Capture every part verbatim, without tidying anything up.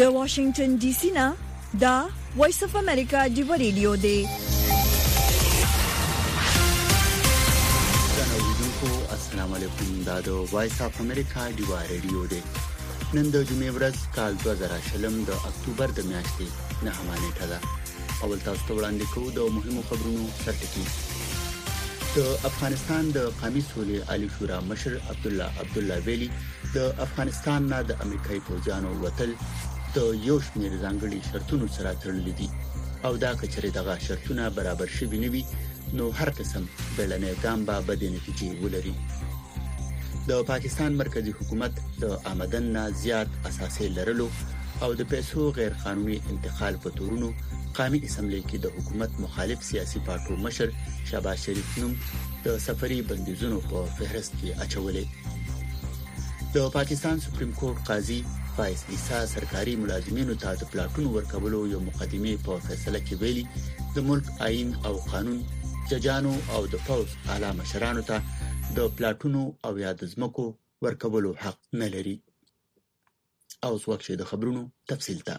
د واشنگټن ډي سي نه دا وایس اف امریکا دی ریډیو دی. السلام علیکم. دا د وایس اف امریکا دی ریډیو دی. نن د جمعې ورځ کال دوه زره شلم د اکتوبر د میاشتې نهمه نیټه ده. اول تاسو ته وړاندې کوو د مهمو خبرونو سرټکی. د افغانستان د قومي سولې عالی شورا مشر عبد الله عبد الله ویلي د افغانستان نه د امریکایي پوځیانو وتل د یو شمېر ځانګړي شرطونو سره تړلي دي او دا کچره دغه شرطونه برابر شوي نه وي نو هر قسم بلنې ګام به بد نتیجې ولري. د پاکستان مرکزی حکومت د آمدن نه زیات اساسي لرلو او د پیسو غیر قانوني انتقال په تورونو قومي اسمبلی کې د حکومت مخالف سیاسي پارټو مشر شهباز شریف نوم د سفري بندیزونو په فهرست کې اچولې. د پاکستان سپریم کورټ قاضي فایز عیسی سرکاري ملازمینو ته د پلاټونو ورکولو یو مقدمه په فیصله کې ویلي د ملک آئین او قانون ججانو او د پوز اعلی مشرانو ته د پلاټونو او یاد ځمکو ورکولو حق نه لري. او څوک چې د خبرونو تفصیل ته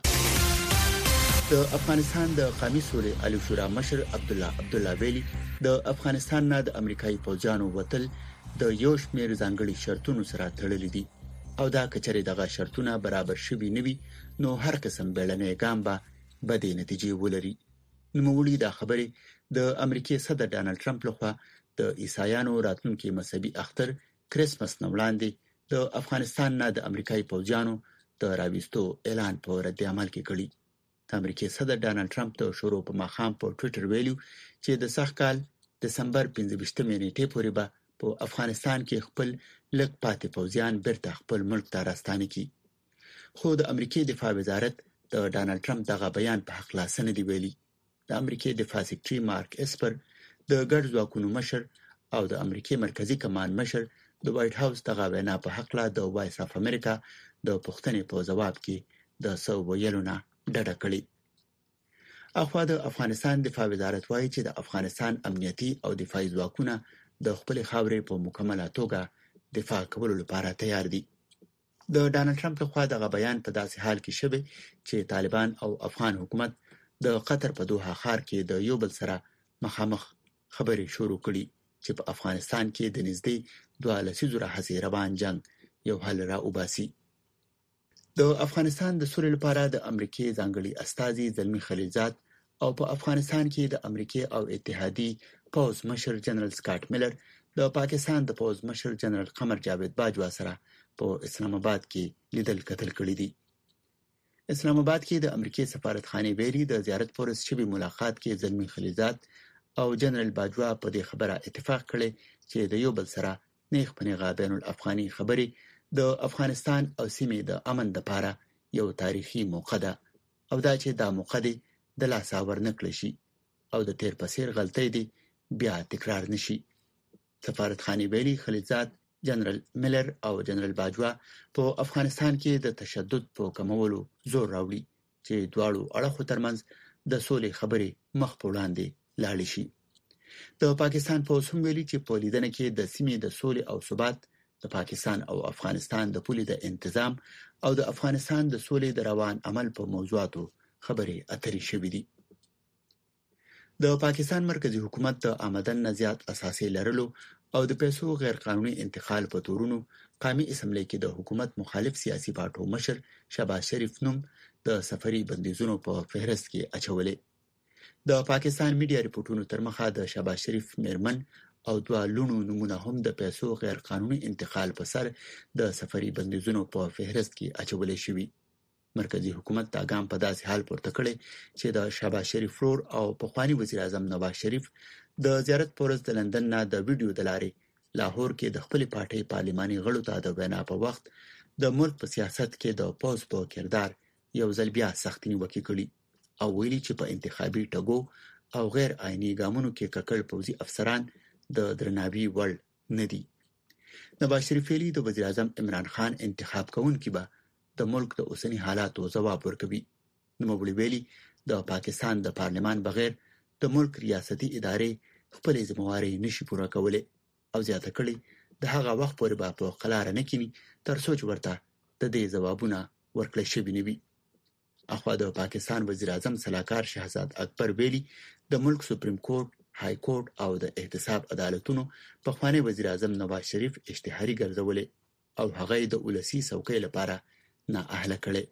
د افغانستان د قومي سولې عالی شورا مشر عبد الله عبد الله ویلي د افغانستان نه د امریکایي پوځیانو وتل د یو شمېر ځانګړي شرطونو سره تړلي دي او دا کچره دغه شرطونه برابر شوي نه وي نو هر قسم بیړنۍ ګام به بد نتیجې ولري. نوموړي دا خبره د امریکای صدر ډانلډ ټرمپ لخوا د عیسایانو راتلونکي مذهبي اختر کریسمس نه وړاندې د افغانستان نه د امریکایي پوځیانو د راوستو اعلان په رد عمل کې کړی. د امریکای صدر ډانلډ ټرمپ د شروع په مخام په ټوئیټر ویلو چې د سخت کال دسمبر پنځه ویشتمې نیټې پورې به په افغانستان کې خپل لږ پاتې پوځیان بیرته خپل ملک ته راستانه کړي. خو د امریکای دفاع وزارت د ډانلډ ټرمپ دغه بیان په حق لاس نه دی ویلي. د امریکای دفاع سکرټري مارک اسپر د ګډ ځواکونو مشر او د امریکای مرکزی کمان مشر د وایټ هاوس دغه وینا په حق لا د وایس اف امریکا د پښتنې په جواب کې د سو ویلو نه ډډه کړې. اخوا د افغانستان دفاع وزارت وایي چې د افغانستان امنیتي او دفاعي ځواکونه د خپل خاورې په مکمله توګه دفاع کولو لپاره تیار دي. د ډانلډ ټرمپ لخوا دغه بیان په داسې حال کې شوی چې طالبان او افغان حکومت د قطر په دوحه ښار کې د یو بل سره مخامخ خبرې شروع کړي چې په افغانستان کې د نږدې دوه لسیزو راهیسې روان جنگ یو حل را وباسي. د افغانستان د سولې لپاره د امریکای ځانګړي استازي زلمی خلیلزاد او په افغانستان کې د امریکای او اتحادیې پوز مشر جنرال سکاټ میلر د پاکستان د پوز مشر جنرال قمر جاوید باجوا سره په اسلام آباد کې لیدل کتل کړي دي. اسلام آباد کې د امریکای سفارتخانه ویلي د زیارت پورس شبي ملاقات کې زلمی خلیلزاد او جنرال باجوا په دې خبره اتفاق کړي چې د یو بل سره نیغ په نیغه بین الافغاني خبرې د افغانستان او سیمې د امن لپاره یو تاریخي موقع ده او دا چې دا موقع دی د لاس اور نکړي شي او د تیر پسیر غلطۍ دی بیا تکرار نشي. سفارتخانه ویلي خلیلزاد جنرال میلر او جنرال باجوا په افغانستان کې د تشدد په کمولو زور راوړي چې دواړو اړخو ترمنځ د سولې خبرې مخ په وړاندې لاړې شي. د پاکستان په اوسم ویلي چې په لیدنه کې د سیمې د سولې او ثبات د پاکستان او افغانستان د پولې د تنظیم او د افغانستان د سولې د روان عمل په موضوعاتو خبرې اترې شوې دي. د پاکستان مرکزی حکومت د آمدن نه زیات اساسي لرلو او د پیسو غیر قانوني انتقال په تورونو قومي اسمبلی کې د حکومت مخالف سیاسي پارټو مشر شهباز شریف نوم د سفري بندیزونو په فهرست کې اچولې. د پاکستان میډیا ریپورتونو تر مخه د شهباز شریف میرمن او دوه لونو نمونه هم د پیسو غیر قانوني انتقال په سر د سفري بندیزونو په فهرست کې اچولې شوی. مرکزی حکومت دا ګام په داسې حال پورته کړی چې د شهباز شریف رور او پخوانی وزیر اعظم نواز شریف د زیارت پورز د لندن نه د ویډیو د لارې لاهور کې د خپل پارټي پارلماني غړو ته د وینا په وخت د ملک په سیاست کې د پوز په کردار یو ځل بیا سختي نیوکه کړې او ویلي چې په انتخابي ټګو او غیر آئینی ګامونو کې ککړ پوځي افسران د درناوي وړ نه دي. نواز شریف ویلي د وزیر اعظم عمران خان انتخاب کوونکي به د ملک د اوسنی حالاتو ځواب ورکوي. نوموړي ویلي د پاکستان د پارلمان بغیر د ملک ریاستي ادارې خپل ذمہواري نشي پوره کولای او زیاته کړي د هغه وخت پورې به په قلاره نه کینی تر څو چې ورته د دې ځوابونه ورکړل شي نه وي. اخوا د پاکستان وزیر اعظم سلاکار شهزاد اکبر ویلي د ملک سپریم کورټ، های کورټ او د احتساب عدالتونو په خوانی وزیر اعظم نواز شریف اشتهاري ګرځولې او هغه د ولسی څوکۍ لپاره نااهله کړي.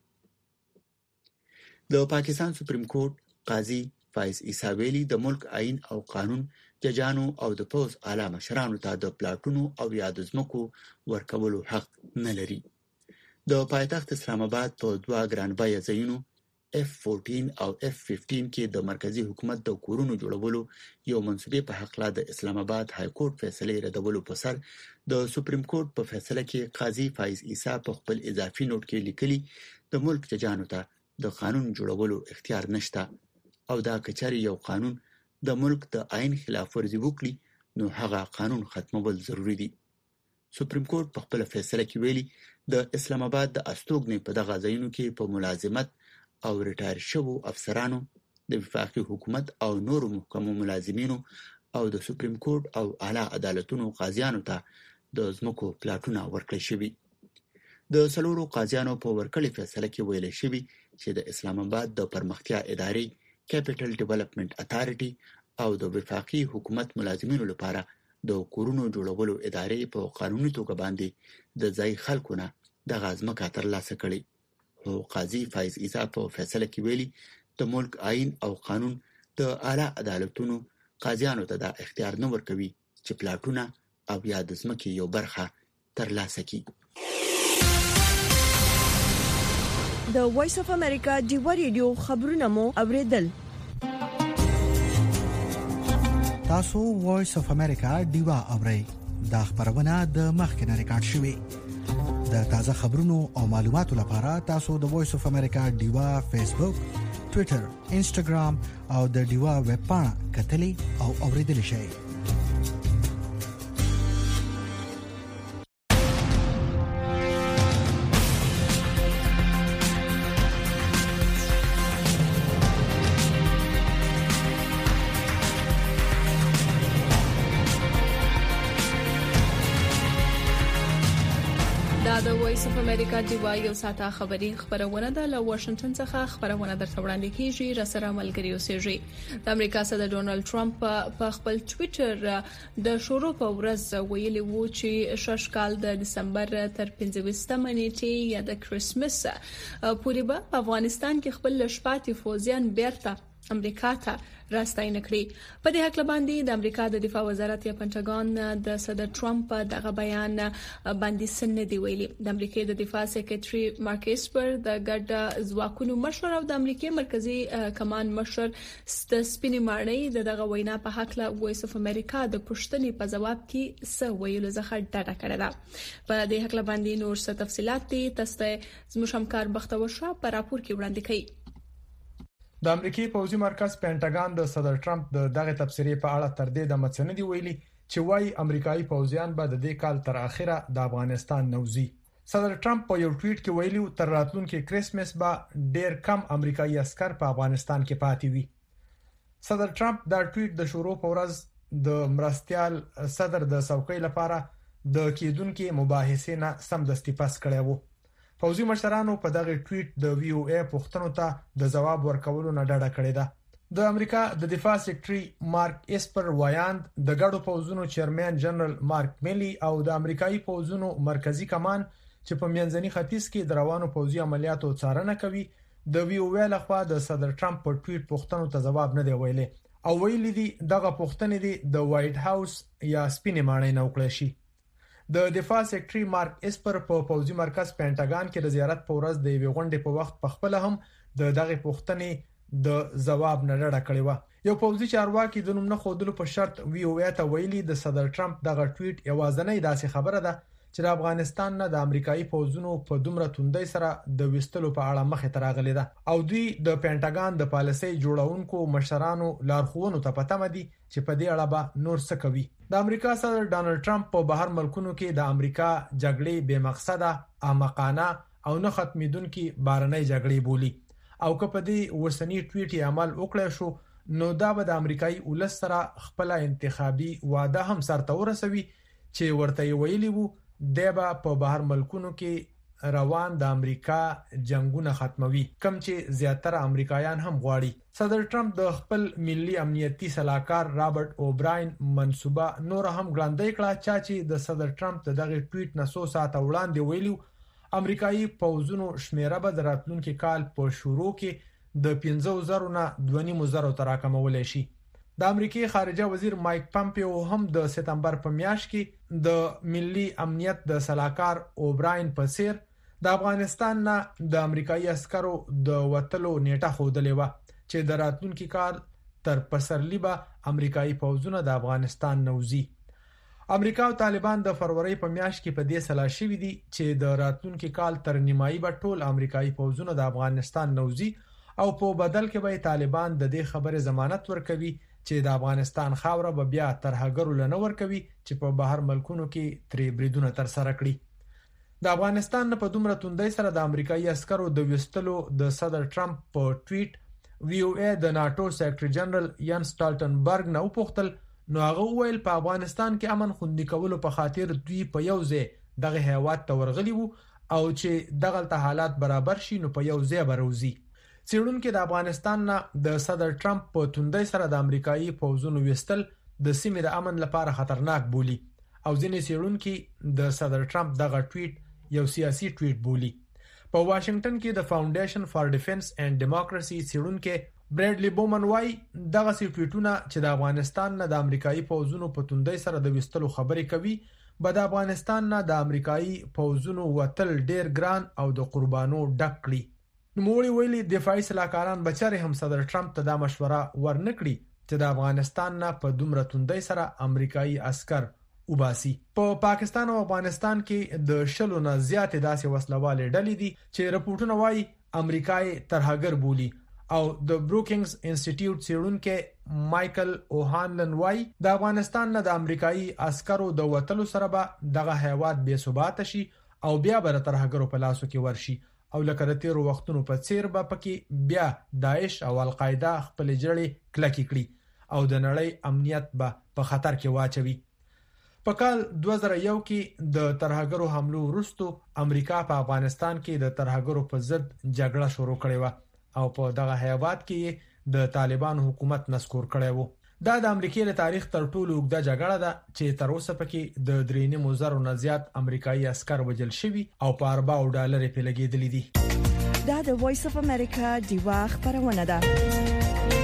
د پاکستان سپریم کورټ قاضي فایز عیسی ویلي د ملک آئین او قانون ججانو او د پوز اعلی مشرانو ته د پلاټونو او یاد ځمکو ورکولو حق نه لري. د پایتخت اسلام آباد په دوه ګران بیه ځایونو اف چودہ او اف پنځه کې د مرکزی حکومت د کورونو جوړولو یو منصوبې په حق لا د اسلام آباد های کورټ فیصله ردولو په سر د سپریم کورټ په فیصله کې قاضي فایز عیسی په خپل اضافي نوٹ کې لیکلي د ملک ججانو ته د قانون جوړولو اختیار نشته او دا کچاري یو قانون د ملک د آئین خلاف ورزي وکړي نو هغه قانون ختمول ضروری دي. سپریم کورټ په خپل فیصله کې ویلي د اسلام آباد د استوګنې په دغه ځایونو کې په ملازمت او ریټایر شوو افسرانو د وفاقي حکومت او نورو محکمو ملازمینو او د سپریم کورټ او اعلی عدالتونو قاضیانو ته د ځمکو پلاټونه ورکړل شوي. د څلورو قاضیانو په ورکړې فیصله کې ویل شوي چې د اسلام آباد د پرمختیا ادارې کیپټل ډیولپمنٹ اتھارټي او د وفاقي حکومت ملازمینو لپاره د کورونو جوړولو ادارې په قانوني توګه باندې د ځای خلکو نه د ځمکه ترلاسه کړي. خو قاضي فایز عیسی په فیصله کې ویلي د ملک آئین او قانون د اعلی عدالتونو قاضیانو ته د اختیار نه ورکوي چې پلاټونه او یا د ځمکې یو برخه ترلاسه کړي. د وایس اف امریکا ډیوا ریډیو خبرونه مو اوریدل. تاسو وایس اف امریکا ډیوا اورئ. دا خبرونه د مخکنه ریکارډ شوې. د تازه خبرونو او معلوماتو لپاره تاسو د وایس اف امریکا ډیوا فیسبوک، ټوئیټر، انسټاګرام او د ډیوا ویب پاڼه کتلې او اوریدل شئ. د وایس اف امریکا ډیوا یو ساته خبری خبرونه ده له واشنگټن څخه خبرونه درته وړاندې کیږي. رسره ملګری اوسېږي. د امریکا صدر ډونالد ټرمپ په خپل ټوئیټر د شروع په ورځ ویلي وو چې شش کال د دسمبر تر پنځه نیټې یا د کرسمس پورې به افغانستان کې خپل لشپاتي فوجیان بیرته امریکا ته راستاینه کړی. په دې حق باندې د امریکا د دفاع وزارت یا پنټاګون د صدر ټرمپ دغه بیان باندې سن دی ویلي. د امریکا د دفاع سیکریټري مارک اسپر د ګډ ځواکونو مشر او د امریکا مرکزی کمان مشر ست سپینی ماړی دغه وینا په حق له وایس اف امریکا د پښتنې په جواب کې څه ویلو ځخه ډاډه کړی ده. په دې حق باندې نور څه تفصيلات دي تاسو زموږ همکار بختور شاه په راپور کې وړاندې کړي. د امریکای پوځي مرکز پینټاګان د صدر ټرمپ د دغه تبصرې په اړه تر دې د متسندي ویلي چې وايي امریکایي پوځیان به د دې کال تر اخره د افغانستان نوځي. صدر ټرمپ په یو ټویټ کې ویلي تر راتلونکي کرسمس به ډېر کم امریکایي عسكر په افغانستان کې پاتې وي. صدر ټرمپ دا ټویټ د شروع په ورځ د مرستيال صدر د څوکۍ لپاره د کېدونکو مباحثې نه سمدستي پاس کړی وو. پوځي مشرانو په دغه ټویټ د وی او ای پوښتنو ته د جواب ورکولو نه ډډه کړې ده. د امریکا د دفاع سیکریټري مارک اسپر وایاند د ګډو پوځونو چیرمن جنرال مارک میلی او د امریکایي پوځونو مرکزی کمان چې په منځني ختیځ کې د روانو پوځي عملیاتو څارنه کوي د وی او ای لخوا د صدر ټرمپ په ټویټ پوښتنو ته جواب نه دی ویلي او ویلي دي دغه پوښتنې دي د وایټ هاوس یا سپینې ماڼۍ نه وکړل شي. د دفاع سیکریټري مارک اسپر په پوځي مرکز پینټاګان کې د زیارت په ورځ د یوې غونډې په وخت په خپل هم د دغه پوښتنې د جواب نه ډډه کړې و. یو پوځي چارواکي د نوم نه خودلو په شرط وی او ای ته ویلي د صدر ټرمپ دغه ټویټ یوازنۍ داسې خبره ده چې د افغانستان نه د امریکایي پوځونو په دومره توندۍ سره د وستلو په اړه مخه تراغلي ده او دوی د پینټاګان د پالیسۍ جوړونکو مشرانو لارښوونو ته پته مدي چې په دې اړه به نور څه کوي. د امریکا صدر ډانلډ ټرمپ په بهر ملکونو کې د امریکا جګړې بې مقصده، احمقانه او نه ختمېدونکې بارنۍ جګړې بولي او که په دې وسنی ټویټ عمل وکړای شو نو دا به د امریکایي ولس سره خپل انتخابي وعده هم سرته ورسوي چې ورته ویلي وو د به په بهر ملکونو کې روان د امریکا جنگونه ختموي، کم چې زیاتره امریکایان هم غواړي. صدر ټرمپ د خپل ملي امنیتي سلاکار رابرټ اوبراین منصوبه نور هم ګړندۍ کړه، چا چې د صدر ټرمپ دغه ټویټ نه څو ساعته وړاندې ویلو امریکایي پوځونو شمیره به د راتلونکي کال په شروع کې د پنځه زره نه دوه نیم زره تر راکمولای شي. د امریکای خارجه وزیر مایک پامپیو هم د سپتمبر په میاشت کې د ملي امنیت د سلاکار اوبراین په څیر د افغانستان نه د امریکایي عسکرو د وټلو نیټه خودلې و چې د راتلونکي کال تر پسرلی به امریکایي پوځونه د افغانستان نوځي. امریکا او طالبان د فروری په میاشت کې په دې سلا شوې دي چې د راتلونکي کال تر نیمایي به ټول امریکایي پوځونه د افغانستان نوځي او په بدل کې به طالبان د دې خبره ضمانت ورکوي چې د افغانستان خاوره به بیا ترهګرو لنه ورکوي چې په بهر ملکونو کې تری بریدونه تر سره کړي. د افغانستان په دومره توندۍ سره د امریکایي عسکرو د وستلو د صدر ټرمپ په ټویټ وی او ای د ناتو سیکریټری جنرال یان سټالټنبرګ نه وپوښتل، نو هغه وویل په افغانستان کې امن خوندي کولو په خاطر دوی په یو ځای دغه هیواد ته ورغلي وو او چې دغه حالات برابر شي نو په یو ځای بروزي. څېړونکو د افغانستان نه د صدر ټرمپ په توندۍ سره د امریکایي پوځونو وستل د سیمې د امن لپاره خطرناک بولی او ځینې څېړونکو د صدر ټرمپ دغه ټویټ یو سیاسي ټویټ بولی. په واشنگټن کې د فاونډیشن فار ډیفنس اینڈ ډیموکراسي څېړونکو برادلی بومن وايي دغه سی ټویټونه چې د افغانستان نه د امریکایي پوځونو په توندۍ سره د وستلو خبرې کوي به د افغانستان نه د امریکایي پوځونو وتل ډیر ګران او د قربانو ډک کړي. نوموړي ویلي دفاعي سلاکاران بچره هم صدر ټرمپ ته دا مشوره ورنکړي چې د افغانستان نه په دومره توندۍ سره امریکایي عسكر وباسي. په پا پاکستان او افغانستان کې د شلو نه زیاتې داسې وسلواله ډلې دي چې رپورټونه وايي امریکایي ترهګر بولی او د بروکینګز انسټیټیوټ څېړونکو مایکل اوهانلن وايي د افغانستان نه د امریکایي عسکرو د وټلو سره به دغه هیواد بې ثبات شي او بیا به ترهګرو په لاسو کې ورشي او لکه د تیرو وختونو په څیر به پکې بیا داعش او القاعده خپل جړې کلکې کړي او د نړۍ امنیت به په خطر کې واچوي. په کال دوه زره یو کې د ترهګرو حملو وروسته امریکا په افغانستان کې د ترهګرو په ضد جګړه شروع کړې و او په دغه هیواد کې د طالبان حکومت نسکور کړی وو. دا د امریکای له تاریخ تر ټولو اوږده جګړه ده چې تر اوسه پکې د درې نیم زره نه زیات امریکایي عسكر وژل شوي او په اربعو ډالر په لګیدلې دي. دا د وایس اف امریکا دیوا خبرونه ده.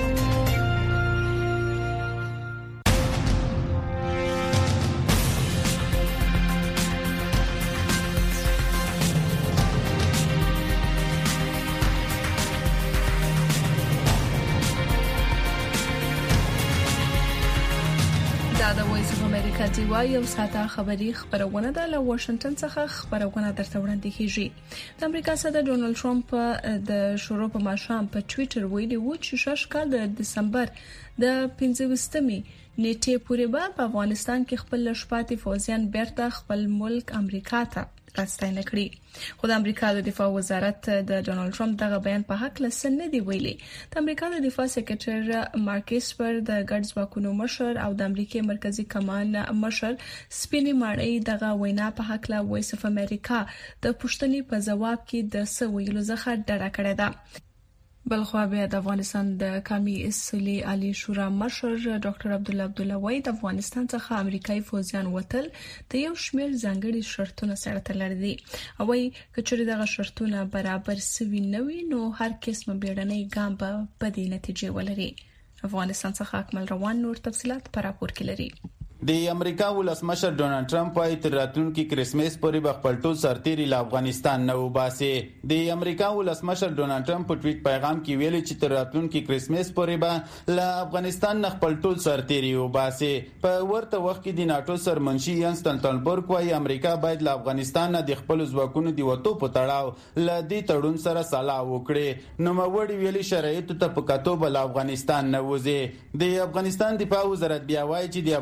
کاتیوا یو ساته خبری خبرونه ده له واشنگټن څخه خبرونه درته وړاندې کیږي. د امریکا صدر ډونالد ټرمپ د شروع په ماشام په ټوئیټر ویلي و چې شش کال د دسمبر د پنځوستمې نیټې پورې به په افغانستان کې خپل شپاتي فوجیان بیرته خپل ملک امریکا ته راستنه کړی. خو د امریکا د دفاع وزارت د ډونالد ټرمپ دغه بیان په حق لسن نه دی ویلي. د امریکا د دفاع سکرټر مارک اسپر د ګډ ځواکونو مشر او د امریکای مرکزی کمان مشر سپینی ماړی دغه وینا په حق لا وایس اف امریکا د پښتني په جواب کې د سویلو څخه ډډه کړې ده. بلخوا بیا د افغانستان د قومي اصلي عالی شورا مشر ډاکټر عبد الله عبد الله وای د افغانستان څخه امریکایي فوجیان وتل د یو شمېر ځانګړي شرطونه سره تړلي دي او وايي کچوري دغه شرطونه برابر سوي نه وي نو هر قسم بیړنۍ ګام به په دې نتیجه ولري. افغانستان څخه اکمل روان نور تفصيلات پر راپور کې لري. د امریکا ولسمشر ډونالد ټرمپ وايي تر راتلونکي کرسمس پورې به خپل ټول سرتیري له افغانستان نه وباسي. د امریکا ولسمشر ډونالد ټرمپ په ټویټ پیغام کې ویلي چې تر راتلونکي کرسمس پورې به له افغانستان نه خپل ټول سرتیري وباسي. په ورته وخت کې د ناتو سرمنشي یان سټالټنبرګ وايي امریکا باید له افغانستان نه د خپل ځواکونو د وټو په تړاو ل دې تړون سره صلاح وکړي. نو موړي ویلي شرایط ته په کتو بل افغانستان نه وځي. د افغانستان دفاع وزارت بیا وايي چې د افغانستان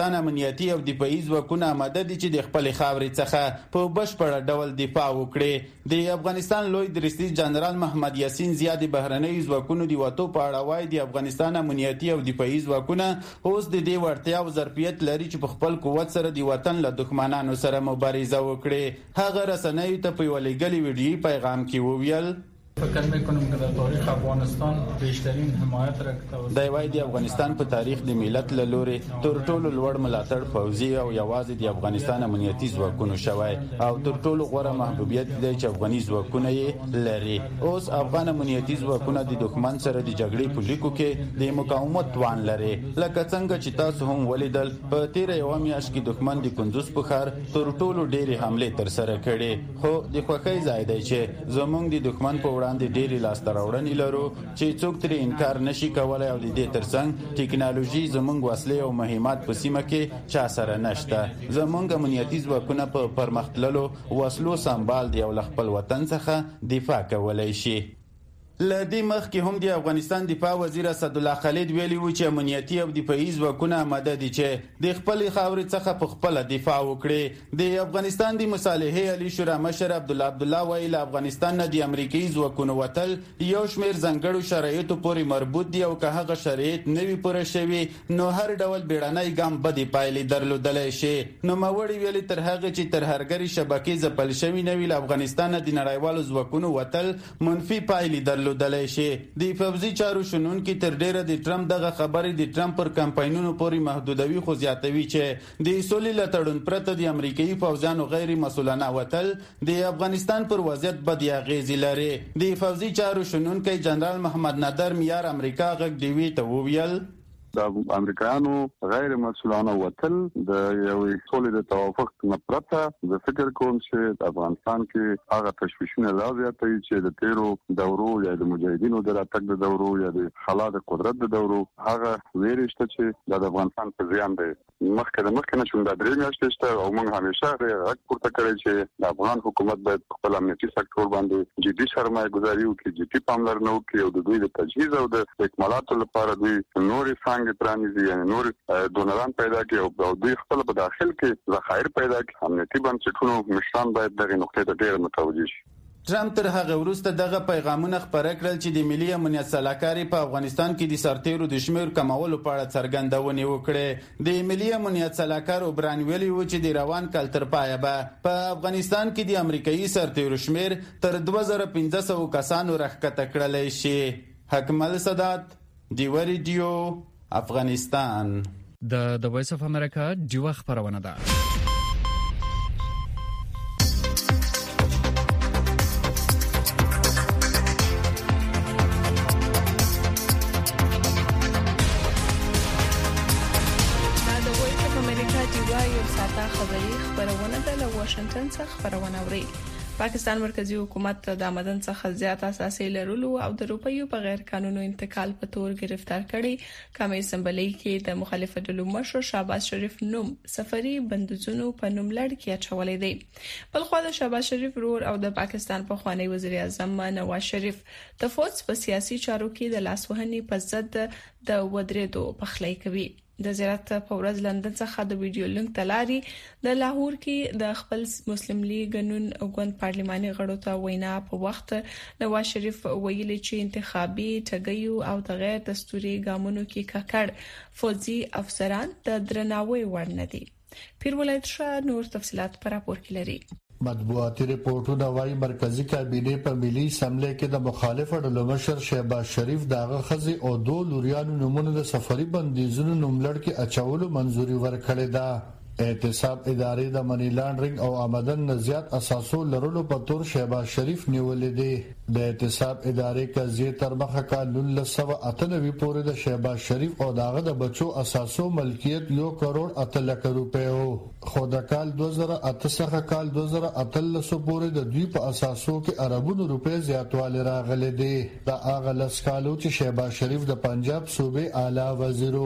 افغانستان امنیتي او دفاعي ځواکونه آماده دي چې د خپل خاورې څخه په بشپړ ډول دفاع وکړي. د افغانستان لوی درستیز جنرال محمد یاسین زیاد بهرنۍ ځواکونو د وټو په اړه وایي د افغانستان امنیتي او دفاعي ځواکونه اوس د دې وړتیا او ظرفیت لري چې په خپل قوت سره د وطن له دښمنانو سره مبارزه وکړي. هغه رسنیو ته په ولېږلي ویډیویي پیغام کې وویل فکر میکنم که در تاریخ افغانستان بیشترین حمایت را د وای د افغانستان په تاریخ د ملت له لوري تر ټولو لوړ ملاتړ فوزي او یوازې د افغانستان امنیتي ځواکونو شوی او تر ټولو غوره محبوبیت دی چې افغاني ځواکونه یې لري. اوس افغان امنیتي ځواکونه د دښمن سره د جګړې په لیکو کې د مقاومت توان لري. لکه څنګه چې تاسو هم ولیدل په تیر یو میاشت کې دښمن د کندوز په ښار تر ټولو ډېرې حمله تر سره کړې. خو د خوښۍ ځای دی چې زموږ د دښمن په وړاندې ډېری لاسته راوړنې لرو چې څوک ترې انکار نشي کولای او د دې ترڅنګ ټیکنالوژي زموږ وسلې او مهمات په سیمه کې چا سره نشته. زموږ امنیتي ځواکونه په پرمختللو وسلو سمبال دی او له خپل وطن څخه دفاع کولای شي. لدی مخکې هم د افغانستان دفاع وزیر اسد الله خالد ویلي و چې امنیتي او دفاعي ځواکونه آماده دي چې د خپل خاورې څخه په خپل دفاع وکړي. د افغانستان د مصالحې علي شورا مشر عبد الله عبد الله ویل افغانستان نه د امریکایي ځواکونو وتل یو شمیر ځنګړو شرایطو پورې مربوط دي او که هغه شرایط نه وي پوره شوي نو هر ډول بیړنی ګام بدې پایلې درلودلی شي. نوموړي ویلي تر هغه چې تر هرګري شبکې ځپل شوي نه وي له افغانستان د نړیوالو ځواکونو وتل منفي پایلې درلودلی دلای شي. د فوزي چارو شنونکي تر ډیره د ټرمپ دغه خبرې د ټرمپ پر کمپاینونو پورې محدودوي خو زیاتوي چې د سولې له تړون پرته د امریکایي فوجانو غیر مسؤلانه وتل د افغانستان پر وضعیت بدې اغیزې لري. د فوزي چارو شنونکي جنرال محمد نادر میار امریکا غږ ډیوي ته وویل د امریکایانو غیر مسؤلانه وتل د یوې سولې د توافق نه پرته زه فکر کوم چې افغانستان کې هغه تشویشونه لا زیاتوي چې د تیرو دورو یا د مجاهدینو د راتګ د دورو یا د خلا د قدرت د دورو هغه ویرې شته چې د افغانستان په زیان دی. مخکې د مخکې نه چې د درې میاشتې شته او موږ همیشه غږ پورته کړی چې د افغان حکومت باید خپل امنیتي سکتور باندې جدي سرمایه ګذاري وکړي، جدي پاملرنه وکړي او د دوی د تجهیز او د اکمالاتو لپاره دوی نورې څانګې پرانیزي، یعنې نور دونران پیدا کړي او دوی خپل په داخل کې ذخایر پیدا کړي. امنیتي بنسټونو مشران باید دغه نقطې ته ډېر متوجه شي. ټرمپ تر هغه وروسته دغه پیغامونه خپاره کړل چې د ملي امنیت سلاکاري په افغانستان کې د سرتیرو د شمیر کمولو په اړه څرګندونې وکړې. د ملي امنیت سلاکار اوبران ویلي و چې د روان کال تر پایه به په افغانستان کې د امریکایي سرتیرو شمیر تر دوه زره پنځه سوه کسانو راښکته کړلی شي. حکمل سادات، ډیوه ریډیو، افغانستان. د د وایس اف امریکا ډیوه خبرونه ده. واشنگټن څخه خبرونه اوري. پاکستان مرکزی حکومت د آمدن څخه زیات اساسي لرلو او د روپیو په غیر قانوني انتقال په تور گرفتار کړي. کمی اسمبلی کې د مخالفت ډلو مشر شهباز شریف نوم سفری بندوزونو په نوم لړ کې اچولې دی. بل خو د شهباز شریف رور او د پاکستان په خوانی وزیر اعظم نواز شریف د فوج په سیاسي چارو کې د لاسوهنې په ضد د ودرېدو پخلی کوي. د زیارت په ورځ لندن څخه د ویډیو لینک تلاري د لاهور کې د خپل مسلم لیگ نون غوند پارلماني غړو ته وینا په وخت نواز شریف ویلي چې انتخابي ټګیو او د غیر دستوري ګامونو کې ککړ فوجي افسران د درناوي وړ نه دي. پیر ولایت شاه نور تفصيلات پر راپور کې لري. مطبوعاتي رپورټونه وايي مرکزی کابینه په ملي اسمبلی کې د مخالف ډلو مشر شهباز شریف دغه خزي او دوه لوریانو نمونه د سفری بندیزونو نوملړ کې اچولو منځوري ورکړې ده. احتساب ادارې د منی لانډرینګ او آمدن نزيات اساسو لرلو په تور شهباز شریف نیولې دي. د احتساب ادارې قضیه تر مخه کال نولس سوه اته نوي پورې د شهباز شریف او داغه د بچو اساسو ملکیت یو کروڑ اته لک روپے وو. خو د کال دوه زره اته څخه کال دوه زره اته لس پورې د دوی په اساسو کې اربونو روپے زیاتوالی راغلي دي. دا هغه لس کالو چې شهباز شریف د پنجاب صوبې اعلی وزیرو.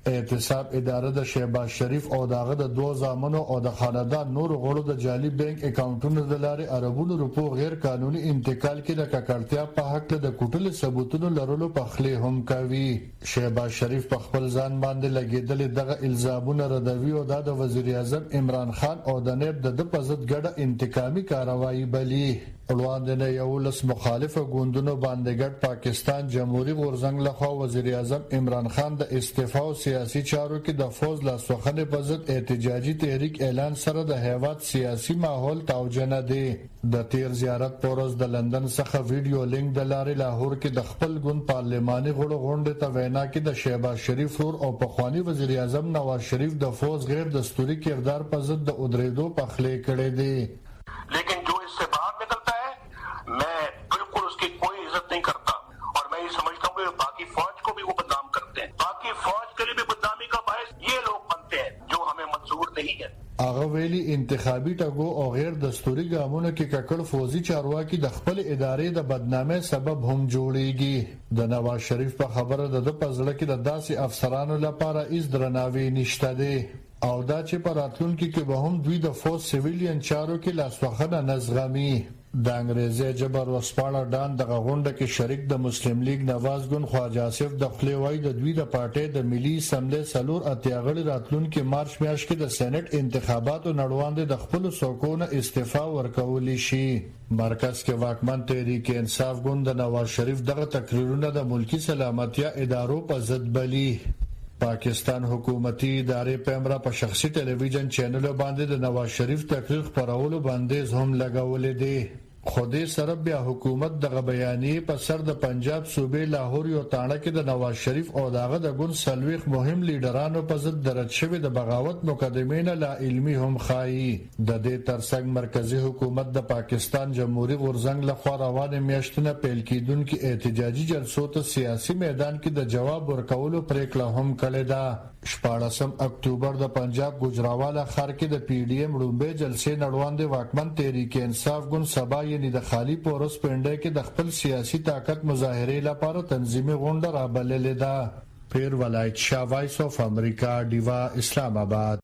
احتساب اداره د شهباز شریف او داغه د دوه زامنو او د خاندان نور غړو د جعلي بانک اکاونټونو د لارې اربونو روپو غیر قانوني انتقال کې د ککړتیا په حق د کوټل ثبوتونو لرلو په خله هم کوي. شهباز شریف په خپل ځان باندې لګیدل دغه الزامونه ردوي او د وزیر اعظم عمران خان او د نائب د پزد ګډه انتقامي کاروایی بلی. وړاندې یو لس مخالفه ګوندونو باندې ګډ پاکستان جمهوریت غورځنګ لخوا وزیر اعظم عمران خان د استعفا او سیاسي چارو کې د فوز لاسوخنه په ضد احتجاجي تحریک اعلان سره د هیواد سیاسي ماحول توجنه دی. د تیر زیارت پورز د لندن څخه ویډیو لینک د لارې لاهور کې د خپل ګوند پارلماني غړو غونډه ته وینا کې د شهباز شریف ور او پخوانی وزیر اعظم نواز شریف د فوز غیر دستوري کردار په ضد د ادریدو په خله کړي دي. لیکن جو اس سے باہر نکلتا ہے میں بالکل اس کی کوئی عزت نہیں کرتا اور میں یہ سمجھتا ہوں کہ باقی فوج کو بھی وہ بدنام کرتے ہیں. باقی فوج کے لیے بھی بدنامی کا باعث یہ لوگ بنتے ہیں جو ہمیں منظور نہیں ہے. هغه ویلي انتخابي ټاګو او غیر دستوري ګامونه کې ککړ فوزي چارواکي د خپل ادارې د بدنامۍ سبب هم جوړيږي. د نواز شریف په خبره د پزړه کې د داسې افسرانو لپاره هیڅ درناوی نشته دی او دا چې په راتلونکي کې به هم دوی د فوز سیویلین چارو کې لاسوخنه نزغمي. د انګریزي جبر وسپاړه ډان د غونډه کې شریک د مسلم لیگ نواز ګون خواجه آصف د خپلوي د دوی د پارټي د ملي اسمبلی سلور اتیاغړي راتلونکي مارچ میاشت کې د سېنات انتخاباتو نړوان د خپل سوکونه استعفا ورکول شي. مرکز کې واکمن تحریک انصاف ګوند د نواز شریف دغه تقریرونه د ملکی سلامتیا ادارو په ضد بلی. پاکستان حکومتي ادارې پمرا په شخصي ټلویزیون چینل باندې د نواز شریف تقریر خبرولو باندې هم لګولې دي. خودي سره بیا حکومت دغه بیانیه په سر د پنجاب صوبې لاهور یو تاڼه کې د نواز شریف او داغه د ګوند سلويخ مهم لیډرانو په ضد درج شوی د بغاوت مقدمینه لا علمي هم خایي. د دې ترڅنګ مرکزی حکومت د پاکستان جمهوریت غورځنګ لخوا روانه میاشتنه پیل کیدونکو احتجاجي جلسو ته سیاسي میدان کې د جواب ورکولو پریکړه هم کړې ده. شپاړسم اکتوبر د پنجاب گجراوالا ښار کې د پی ډی ایم لومبه جلسې نړوان د واکمن تحریک انصاف ګوند سبا یعنی د خالی پورس پنده کې د خپل سیاسي طاقت مظاهره لپاره تنظیمي غونډه رابللې ده. پیر ولایت شاه وایس اف امریکا دیوا اسلام آباد.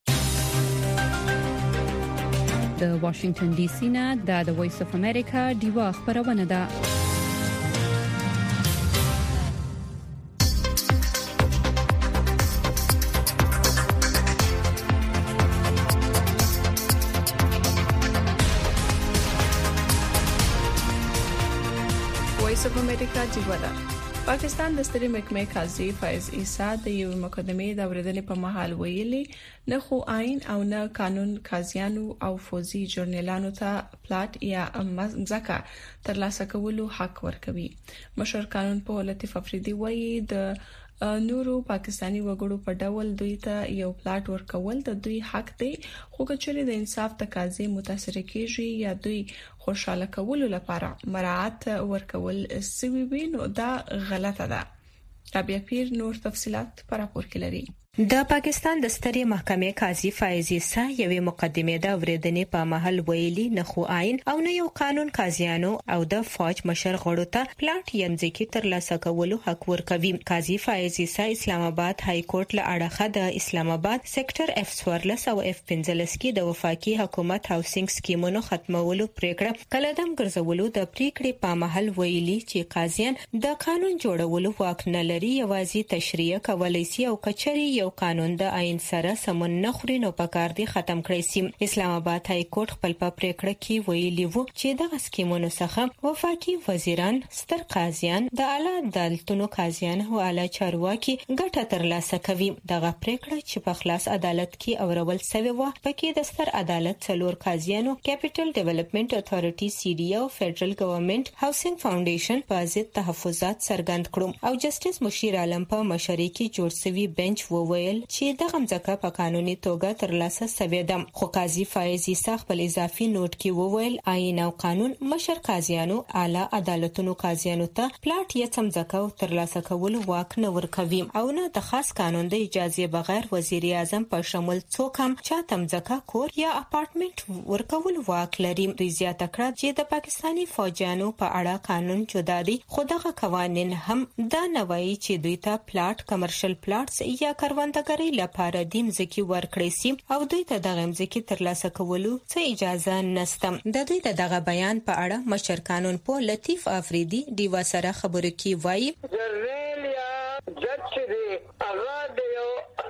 د واشنگټن ډي سي نه د وایس اف امریکا دیوا خبرونه ده. وایس اف امریکا دیوا ده. پاکستان د ستري محکمې قاضي فیض عیسی د یو مقدمې د اوریدنې په محل ویلي نه خو آئین او نه قانون قاضیانو او فوزي جرنیلانو ته پلاټ یا مزکا ترلاسه کولو حق ورکوي. مشر قانون په لطیف افریدي وایي د نورو پاکستانی وګړو په ډول دوی ته یو پلاټ ورکول د دوی حق دی، خو کچري د انصاف تقاضې متاثر کیږي یا دوی خوشاله کولو لپاره مراعات ورکول سوي وي نو دا غلطه ده. رابعه پیر نور تفصيلات پر راپور کې لري. د پاکستان د ستري محکمې قاضي فیض عیسی یوې مقدمې د اوریدنې په محل ویلي نه خو آئین او نه یو قانون قاضیانو او د فوج مشر غړو ته پلاټ ینځکي ترلاسه کولو حق ورکوي. قاضي فیض عیسی اسلام آباد های کورټ له اړخه د اسلام آباد سېکټر اف چوارلس او اف پنځلس کې د وفاقي حکومت هاوسینګ سکیمونو ختمولو پریکړه کلدم ګرځولو د پریکړې په محل ویلي چې قاضیان د قانون جوړولو واک نه لري، یوازې تشریح کولای شي او کچري یو قانون د آئین سره سمون نه خوري نو پکار دي ختم کړی سي. اسلام آباد های کورټ خپل په پریکړه کې ویلي وو چې د سکیمونو څخه وفاقي وزیران، ستر قاضیان، د اعلی عدالتونو قاضیان او اعلی چارواکي ګټه ترلاسه کوي. دغه پریکړه چې په خلاص عدالت کې اورول شوی و پکې د ستر عدالت څلور قاضیانو، کیپټل ډیولپمنٹ اتھارټي سی ډي او فدرل ګورنمنت هاوسینګ فاونډیشن په ضد تحفظات څرګند کړو او جسټیس مشیر عالم په مشرۍ کې جوړ شوی بنچ وویل چې دغه ځکه په قانوني توګه ترلاسه شوی ده. خو قاضي فیض عیسی خپل اضافي نوٹ کې وویل آئین او قانون مشر قاضیانو، اعلی عدالتونو قاضیانو ته پلاټ یا څمځکه ترلاسه کول واک نه ورکوي او نه د خاص قانون د اجازه بغیر وزیر اعظم په شمول څوک هم چا تمځکه کور یا اپارټمنټ ورکول واک لري. دوی زیاته کړه چې د پاکستانی فوجانو په اړه قانون جدا دی، خو دغه قوانین هم دا نه وایي چې دوی ته پلاټ، کمرشل پلاټس یا کاروان کروندګرۍ لپاره د ځمکې ورکړې سي او دوی ته د ځمکې ترلاسه کولو څه اجازه نشته. د دوی دغه بیان په اړه مشر قانون په لطیف افریدي دیوا سره خبرو کې وایي جنرال یا جج دی هغه د یو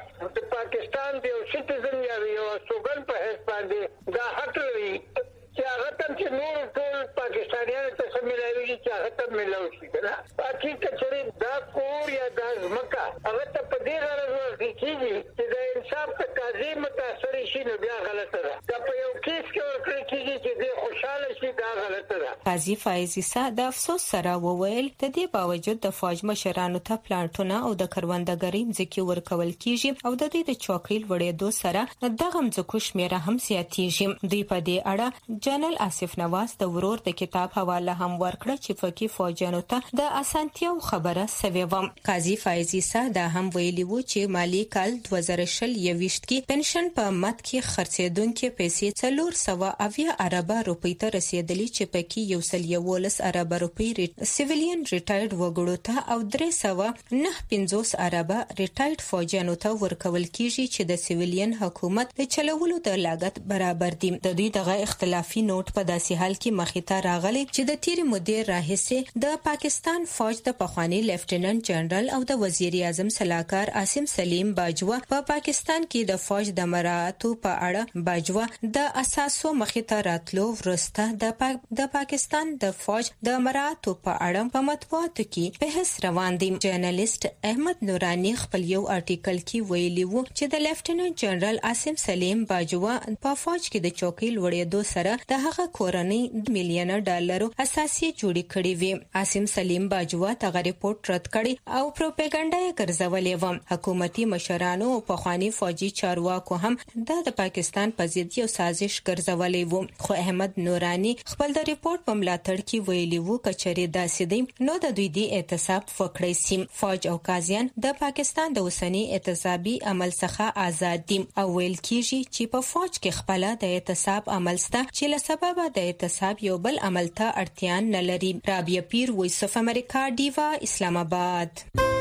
د پاکستان دی او سټیزن یا یو سوګن په حساب باندې دا حق لري چې هغه تم چې نور ټول پاکستانیانو ته سمېلایي چې هغه تم ملو شي کنه پاتې کچري دا کور یا د ځمکه هغه ته په دې غرض ورته کیږي چې د انصاف ته قاضي متاثر شي نو بیا غلطه ده. دا په یو کیس کې ورته کیږي چې د خوشاله شي دا غلطه ده. قاضي فایز عیسی د افسوس سره وویل د دې باوجود د فوج مشرانو ته پلانټونه او د کروندګرۍ ځکه ورکول کیږي او د دې د چوکیل وړېدو سره دغه ځکو شمیره هم زیاتېږي. دوی په دې اړه جنرال آصف نواز د ورور د کتاب حواله هم ورکړه چې فقې فوجانو ته د اسانتیاو خبره سوي و. قاضي فایز عیسی دا هم ویلي وو چې مالی کال دوه زره یوویشت کې پنشن په مت کې خرڅېدونکو پیسې څلور سوه اویا اربه روپۍ ته رسیدلې چې پکې یو سل یولس اربه روپۍ سیویلین ریټایرډ وګړو ته او درې سوه نه پنځوس اربه ریټایرډ فوجانو ته ورکول کیږي چې د سیویلین حکومت د چلولو د لاګت برابر دي. د دوی دغه اختلافي نوٹ په داسې حال کې مخې ته راغلی چې د تیر مدیر راهیسې د پاکستان فوج د پخوانی لیفټیننټ جنرال او د وزیر اعظم سلاکار عاصم سلیم باجوا په پا پاکستان کې د فوج د مراعاتو په اړه باجوا د اساسو مخې ته راتلو ورسته د پا... د پاکستان د فوج د مراعاتو په اړه په مطبوعاتو کې بحث روان دي. جرنالست احمد نورانی خپل یو آرټیکل کې ویلي وو چې د لیفټیننټ جنرال عاصم سلیم باجوا په فوج کې د چوکیل وړېدو سره د هغه کورنۍ د میلیون ډالرو اساسي جوړې کړې وي. عاصم سلیم باجوا دغه ریپورت رد کړی او پروپاګاندا یې ګرځولې و. حکومتي مشرانو او پخوانی فوجي چارواکو هم د پاکستان په ضد یو سازش ګرځولې و. خو احمد نورانی خپل د ریپورت په ملاتړ کې ویلي وو کچري داسې دی نو د دوی د اعتصاب فکرې سیم فوج او قاضیان د پاکستان د اوسنی اعتصابي عمل څخه آزاد دي او ویل کیږي چې په فوج کې خپل د اعتصاب عمل ستا چې له سبب د اعتصاب یو بل عمل ته اړتیا نه لري. رابعه پیر، وایس اف امریکا، دیوا، اسلام آباد.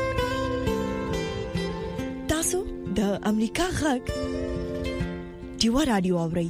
تاسو د امریکا غږ دیوا رادیو اورئ.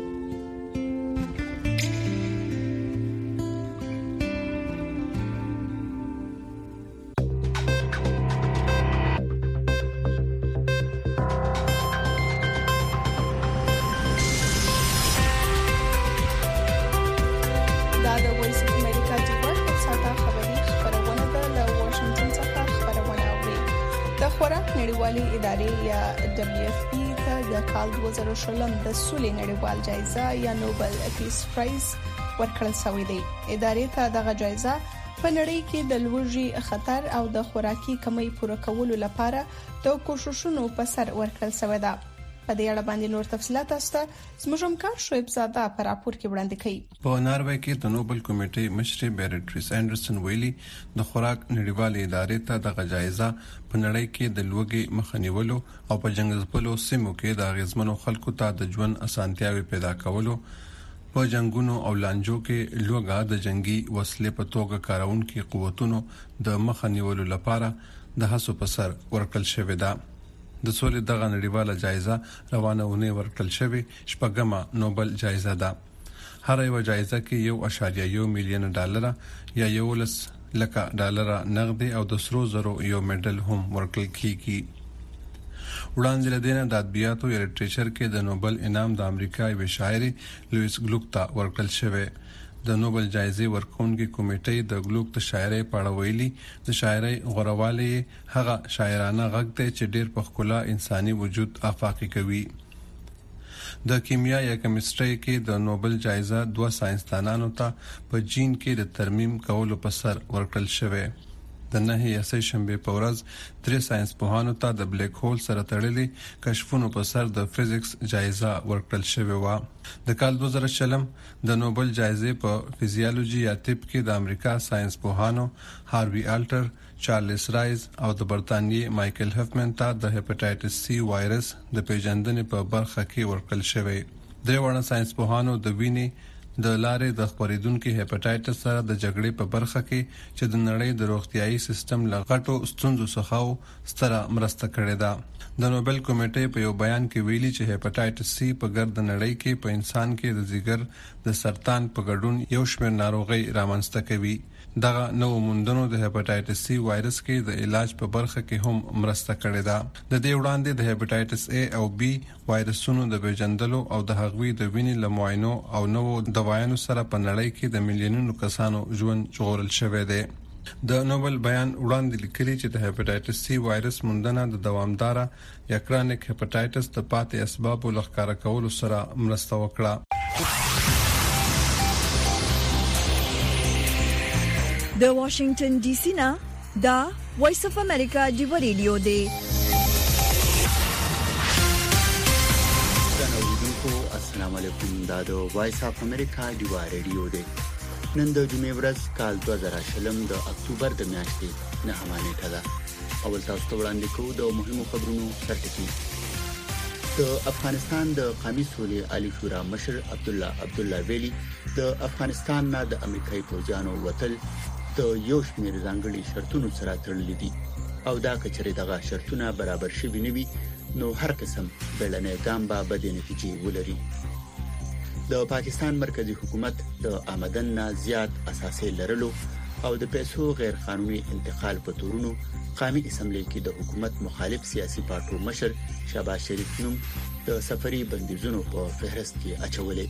نړیوالې ادارې یا دبليو اف پی ته د کال دوه زره شلم د سولې نړیوال جایزه یا نوبل پیس پرایز ورکړل شوې ده. ادارې ته دغه جایزه په نړۍ کې د لوږې خطر او د خوراکي کمی پوره کولو لپاره د کوششونو په سر ورکړل شوې ده. په دې اړه باندې نور تفصيلات تاسو زموږ همکار شعیب زاده پر راپور کې وړاندې کړي. په ناروې کې د نوبل کمیټې مشر بیرټریس انډرسن ویلي د خوراک نړیوالې ادارې ته د جایزه په نړۍ کې د لوږې مخنیولو او په جنگ ځپلو سیمو کې د غزمنو خلکو ته د ژوند اسانتیاوي پیدا کولو په جنگونو او لانجو کې لوګا د جنگي وسلې په توګه کارونکو قوتونو د مخنیولو لپاره د هڅو په سر ورکړل شوې ده. د سولې دغه نړیواله جایزه روانه ونه ورکړل شوې شپږمه نوبل جایزه ده. هر یو جایزه کې یو اشاریه یو میلیون ډالر یا یو لس لکه ډالر نقدي او د سرو زرو یو میډل هم ورکړل کیږي. وړاندې لدینه د ادبیاتو یا لټریچر کې د نوبل انعام د امریکا یو شاعر لویس ګلوک ته ورکړل شوی. د نوبل جایزې ورکونکي کمیټې د ګلوک د شاعرۍ په اړه ویلي د شاعرۍ غوړوالی هغه شاعرانه غږ دی چې ډېر په خپله انساني وجود افاقي کوي. د کیمیا یا کیمستري کې د نوبل جایزه دوه ساينسدانانو ته په جین کې د ترمیم کولو په سر ورکړل شوی. د نه یا سه شنبه په ورځ درې ساينس پوهانو ته د بلیک هول سره تړلې کشفونو په سر د فزیکس جایزه ورکړل شوې و. د کال دوه زره شلم د نوبل جایزې په فزیولوژي یا طب کې د امریکا ساينس پوهانو هاروی الټر، چارلز رایز او د برتانیې مایکل هفمن ته د هپاتایټس سی وایرس د پیژندنې په برخه کې ورکړل شوی. درې وړاندې ساينس پوهانو د وینې د لارې د خپریدونکو هپاتایټس سره د جګړې په برخه کې چې د نړۍ د روغتيایي سیستم لغټو ستونزو څخه ستره مرسته کړې ده. د نوبل کمیټې په یو بیان کې ویلي چې هپاتایټس سی په ګرد نړۍ کې په انسان کې د ځیګر د سرطان په ګډون یو شمېر ناروغي رامنځته کوي. دغه نو موندنو د هپاتایټس سی وایرس کې د علاج په برخه کې هم مرسته کړې ده. د دې وړاندې د هپاتایټس A او B وایرسونو د پیژندلو او د هغوی د وینې لمعاینو او نوو دوايانو سره په نړۍ کې د میلیونونو کسانو ژوند ژغورل شوی دی. د نوبل بیان وړاندې لیکلي چې د هپاتایټس سی وایرس موندنه د دوامداره یا کرونیک هپاتایټس د پاتې اسبابو لخکاره کولو سره مرسته وکړه. د واشنگټن ډي سي نه دا وایس اف امریکا دی ریډیو دی. السلام علیکم. دا د وایس اف امریکا دی ریډیو دی. نن د جمعې ورځ کال دوه زره شلم د اکتوبر د میاشتې نهمه نیټه ده. اول تاسو ته وړاندې کوو د مهمو خبرونو سرټکی. د افغانستان د قومي سولې عالی شورا مشر عبد الله عبد الله ویلي د افغانستان نه د امریکایي فوجانو وتل د یو شمېر ځانګړي شرطونو سره تړلي دي او دا کچره دغه شرطونه برابر شوي نه وي نو هر قسم بلنې ګام به بد نتیجې ولري. د پاکستان مرکزی حکومت د آمدن نه زیات اساسي لرلو او د پیسو غیر قانوني انتقال په تورونو قومي اسمبلی کې د حکومت مخالف سیاسي پارټو مشر شهباز شریف نوم د سفري بندیزونو په فهرست کې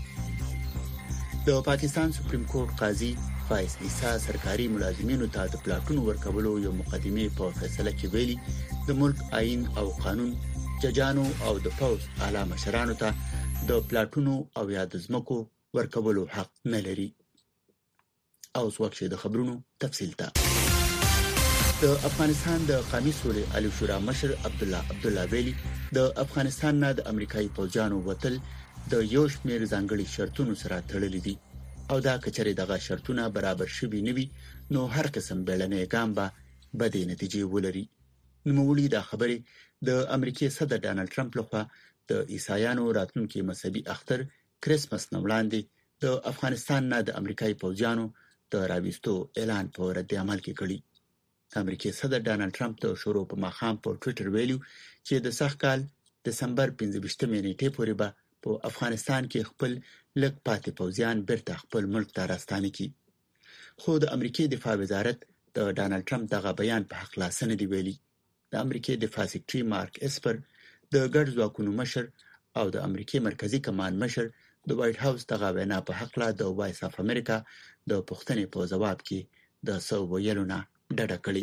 اچولې. د پاکستان سپریم کورټ قاضي فایز عیسی سرکاري ملازمینو ته د پلاټونو ورکولو یو مقدمه په فیصله کې ویلي د ملک آئین او قانون ججانو او د پوز اعلی مشرانو ته د پلاټونو او یاد زمکو ورکولو حق نه لري. او څوک د خبرونو تفصیل ته د افغانستان د قومي سولې عالی شورا مشر عبد الله عبد الله ویلي د افغانستان نه د امریکایي فوجانو وتل د یو شمېر ځانګړي شرطونو سره تړلي دي او دا کچره دغه شرطونه برابر شوي نه وي نو هر قسم بیلنې ګام به بد نتیجې ولري. نوموړي دا خبرې د امریکای صدر ډانلډ ټرمپ لخوا د عیسایانو راتلونکي مذهبي اختر کریسمس نه وړاندې د افغانستان نه د امریکایي فوجانو د راوستو اعلان په رد عمل کې کړی. امریکای صدر ډانلډ ټرمپ د شروع په مخام په ټوئیټر ویلو چې د سخت کال دسمبر پنځه ویشتمې نیټې پورې به په افغانستان کې خپل لږ پاتې پوځیان بیرته خپل ملک ته راستانه کړي. خو د امریکای دفاع وزارت د ډانلډ ټرمپ دغه بیان په حق لاس نه دی ویلي. د امریکای دفاع سکرټري مارک اسپر د ګډ ځواکونو مشر او د امریکای مرکزی کمان مشر د وایټ هاوس دغه وینا په حق لا د وایس اف امریکا د پښتنې په جواب کې د سو ویلو نه ډډه کړې.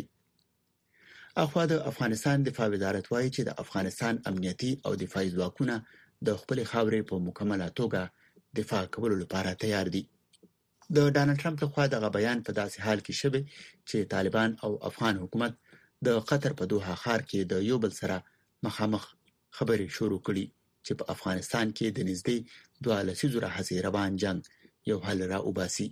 اخوا د افغانستان دفاع وزارت وایي چې د افغانستان امنیتي او دفاعي ځواکونه د خپل خاورې په مکمله توګه دفاع کولو لپاره تیار دي. د ډانلډ ټرمپ لخوا دغه بیان په داسې حال کې شوی چې طالبان او افغان حکومت د قطر په دوحه ښار کې د یو بل سره مخامخ خبرې شروع کړي چې په افغانستان کې د نږدې دوه لسیزو راهیسې روان جنگ یو حل را وباسي.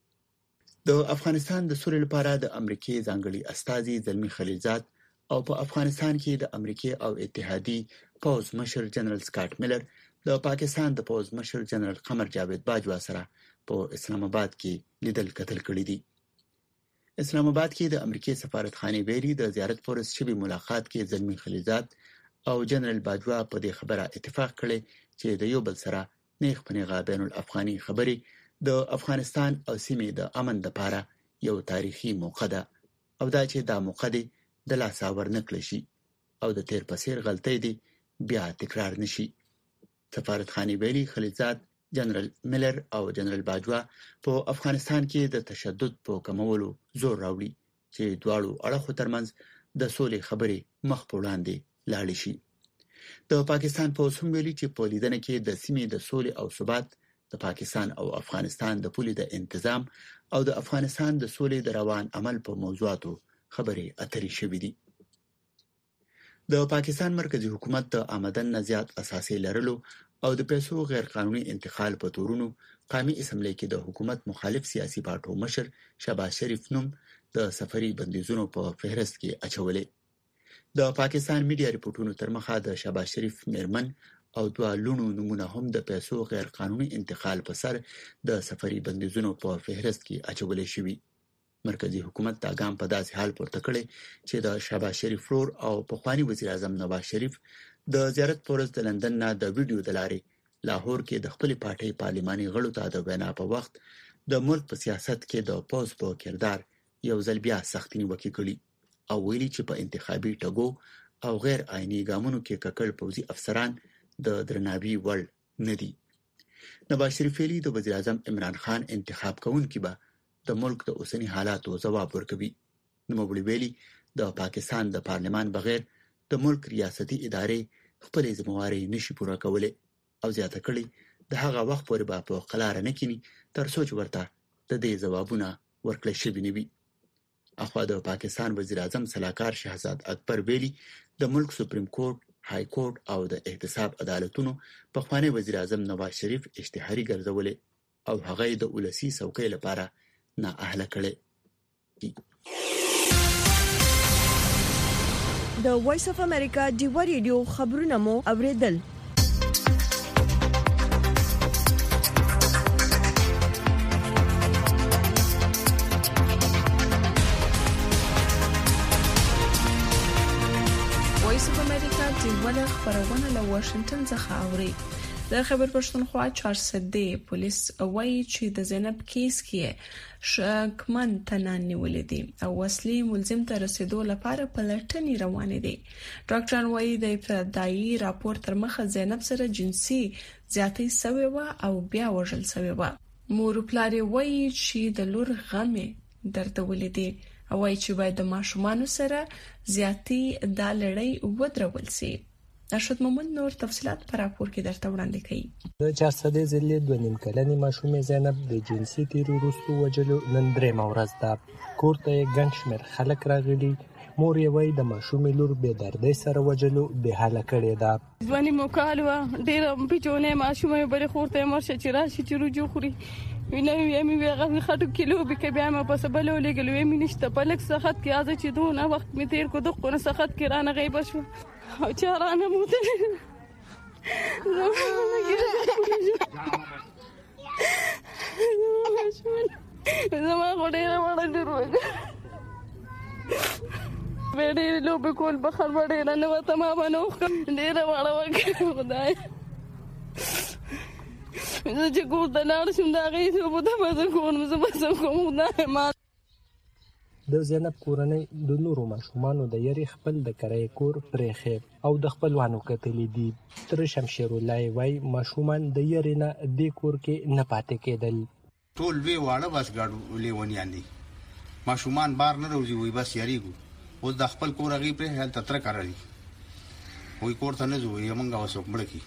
د افغانستان د سولې لپاره د امریکای ځانګړي استازي زلمی خلیلزاد او په افغانستان کې د امریکای او اتحادی پوز مشر جنرال سکاټ میلر د پاکستان د پوز مشر جنرال قمر جاوید باجوا سره په اسلام آباد کې لیدل کتل کړي دي. اسلام آباد کې د امریکای سفارتخانه ویلي د زیارت پرس شوی ملاقات کې زلمی خلیلزاد او جنرال باجوا په دې خبره اتفاق کړي چې د یو بل سره نیغ په نیغه بین الافغاني خبرې د افغانستان او سیمې د امن لپاره یو تاریخي موقع ده او دا چې دا موقع دی د لاس اور نکړي شي او د تیر پسیر غلطۍ دی بیا تکرار نشي. سفارتخانه ویلي خلیلزاد جنرال میلر او جنرال باجوا په افغانستان کې د تشدد په کمولو زور راوړي چې دواړو اړخو ترمنځ د سولې خبرې مخ په وړاندې لاړې شي. د پاکستان په اوسم ویلي چې په لیدنه کې د سیمې د سولې او ثبات د پاکستان او افغانستان د پولې د انتظام او د افغانستان د سولې د روان عمل په موضوعاتو خبرې اترې شوې دي. د پاکستان مرکزی حکومت د آمدن نه زیات اساسي لرلو او د پیسو غیر قانوني انتقال په تورونو قومي اسمبلی کې د حکومت مخالف سیاسي پارټو مشر شهباز شریف نوم د سفري بندیزونو په فهرست کې اچولې. د پاکستان میډیا ریپورتونو تر مخه د شهباز شریف میرمن او دوه لونو نمونه هم د پیسو غیر قانوني انتقال په سر د سفري بندیزونو په فهرست کې اچولې شوی. مرکزی حکومت دا ګام په داسې حال پورته کړی چې د شهباز شریف فلور او پخوانی وزیر اعظم نواز شریف د زیارت پورز د لندن نه د ویډیو د لارې لاهور کې د خپل پارټي پارلماني غړو ته د وینا په وخت د ملک په سیاست کې د پوز په کردار یو ځل بیا سختي نیوکه کړې او ویلي چې په انتخابي ټګو او غیر آئینی ګامونو کې ککړ پوځي افسران د درناوي وړ نه دي. نواز شریف ویلي د وزیر اعظم عمران خان انتخاب کوونکي به د ملک د اوسنی حالاتو ځواب ورکوي. نوموړي ویلي د پاکستان د پارلمان بغیر د ملک ریاستي ادارې خپل ذمہواري نشي پوره کولای او زیاته کړي د هغه وخت پورې به په قلار نه کینی تر څو چې ورته د دې ځوابونه ورکړل شي بنوي. اخوا د پاکستان وزیر اعظم سلاکار شهزاد اکبر ویلي د ملک سپریم کورټ، های کورټ او د احتساب عدالتونو په خوانی وزیر اعظم نواز شریف اشتهاري ګرځولې او هغه د ولسی څوکۍ لپاره نه اهله کړي. د وایس اف امریکا ډیوا ریډیو خبرونه مو اوریدل. وایس اف امریکا ډیوا خبرونه له واشنگټن څخه اوري. د خبر پښتونخوا چارسدې پولیس وایي چې د زینب کیس کې شکمن تنان نیولې دي او وسلې ملزم ته رسیدو لپاره پلټنې روانې دي. ډاکټران وایي د ابتدایي راپور تر مخه زینب سره جنسي زیاتې شوې و او بیا وژل شوې و. مور پلار وایي چې د لور غمې دردولې دي او وایي چې باید د ماشومان سره زیاتې د لړۍ ودرول شي. ارشد مومن نور تفصيلات پر راپور کې درته وړاندې کړي. د چارسدې ضلع د نیم کلنې ماشومې زینب د جنسي تیرو وروسته وجلو نن درې مورز ده. کور ته ګڼ شمېر خلک راغلي. مور یې وایي د ماشومې لور بې دردۍ سره وجلو بې حاله کړې ده. ځواني مو کال وه، ډېره پیچونې ماشومې بلې خور ته یې مرشه چې راشي چې رجوع خوري. وینه وی مې هغه خټو کې لوبې کوي، بیا مې په سبا لولېږل وی مې نشته په لږ سخت کې ازه چې دونه وخت مې تېر کړو دغه نه سخت کې رانه غیبه شوه او چارانه موتلې زما خو ډېره وړه ډېروږه بیا ډېرې لوبې کول بخر به ډېره نه وه تمامه نه وښه ډېره وړه وکړه خدای زه چې کور ته لاړ شم د هغې لوبو ته به زه کوم زه به څه کوم خدای ما د زینب کورنۍ د نورو ماشومانو د یری خپل د کرای کور پرېخې او د خپلوانو کتلې دي. تر شمشیر الله وای ماشومان د یری نه د کور کې نه پاتې کېدل. ټول وی واړه بس ګاډو لیونیان دي، ماشومان بار نه روزي وي بس یریګو اوس د خپل کور غي پر هل تتر کارلی وای کور ته نه زوی یمنګ وسوک مړکی.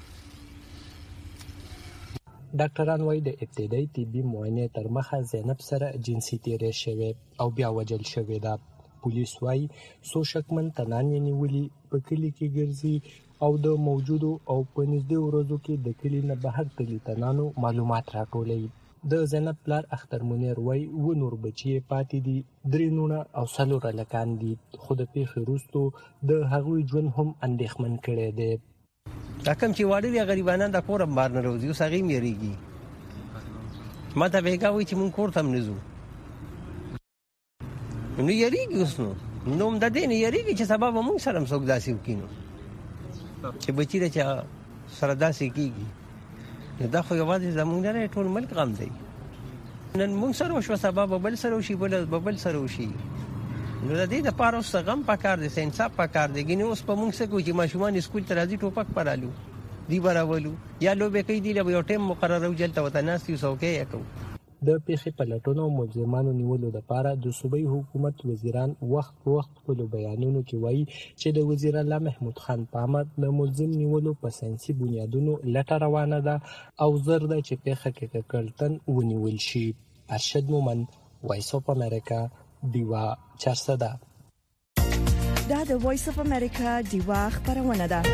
ډاکټران وایي د ابتدایي طبي معاینې تر مخه زینب سره جنسي تیری شوی او بیا وجل شوی ده. پولیس وایي څو شکمن تنان یې نیولي په کلي کې ګرځي او د موجودو او په نږدې ورځو کې د کلي نه بهر تللي تنانو معلومات راټولوي. د زینب پلار اختر منیر وایي اووه نور بچي یې پاتې دي، درې نونه او څلور هلکان دي، خو د پیښې وروستو د هغوی ژوند هم اندېښمن کړی دی. دا کوم چې واړه دي غریبانان د کور بار نه روزي اوس هغې مېرېږي. ما ته بېګا وایي چې مونږ کور ته هم نه ځو نو یېرېږي اوس نو نو هم د دې نه یېرېږي چې سبا به مونږ سره هم څوک داسې وکړي نو چې بچي د چا سره داسې کېږي. نو دا خو یوازې زمونږ نه دی ټول ملک غم دی. نن مونږ سره وشوه سبا به بل سره وشي بله به بل سره وشي. نو د دې دپاره اوس غم پکار دی، انصاف پکار دی. ګینې اوس په مونږ څه کوو چې ماشومان اسکول ته راځي ټوپک به رالو دی به راولو یا لوبې کوي دی له یو ټایم مقرره وو جلته ورته ناست یو څوکۍ یې کوو. د پیښې پلټنو او ملزمانو نیولو لپاره د صوبایي حکومت وزیران وخت په وخت خپلو بیانونو کې وایي چې د وزیر الله محمود خان په امر د ملزم نیولو په ساینسي بنیادونو لټه روانه ده او زر ده چې پیښه کې ککړتن ونیول شي. ارشد مومن، وایس اف امریکا، دیوا چارسده. دا د وایس اف امریکا دیوا خبرونه ده.